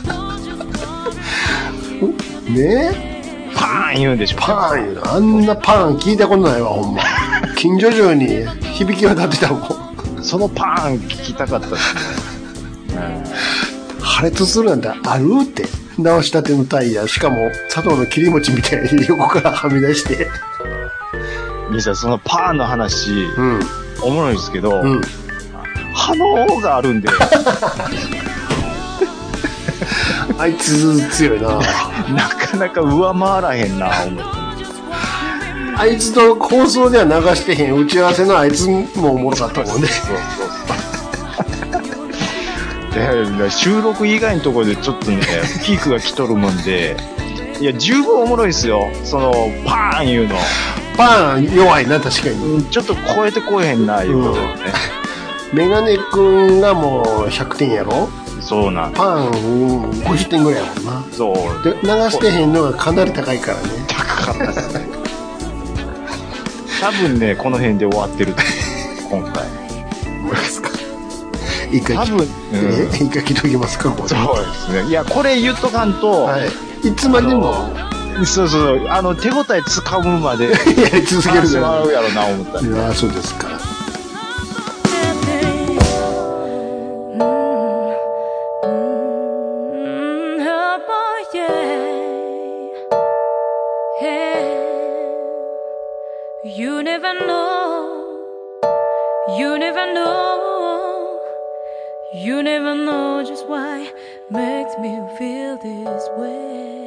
ね
パーン言うんでしょ。
パーン言うの。あんなパーン聞いたことないわ、ほんま。近所中に響き渡ってたもん。
そのパーン聞きたかったですね。
破裂するなんてあるって。直したてのタイヤ。しかも、砂糖の切り餅みたいに横からはみ出して。
兄さん、そのパーンの話、おもろいですけど、波動があるんで。
あいつ強いな。
なかなか上回らへんな、思って。
あいつと放送では流してへん打ち合わせのあいつもおもろかったもんね。
で収録以外のところでちょっとね、ピークが来とるもんで、いや、十分おもろいですよ。その、パーン言うの。
パーン弱いな、確かに。
ちょっと超えてこえへんな、いうことでね。
メガネくんがもう100点やろ？
そうなん。
パン50点ぐらいやもんな。
そう。
で、流してへんのがかなり高いからね。
高かったですね。多分ね、この辺で終わってると思う、今回。
思いますか？一回聞いときますか、これ。
そうですね。いや、これ言っとかんと、
いつまでも。
そう、手応えつかむまで。
やり続ける
から。やろうな、思った。
いや、そうですか。
You never know, you never know, you never know just why makes me feel this way.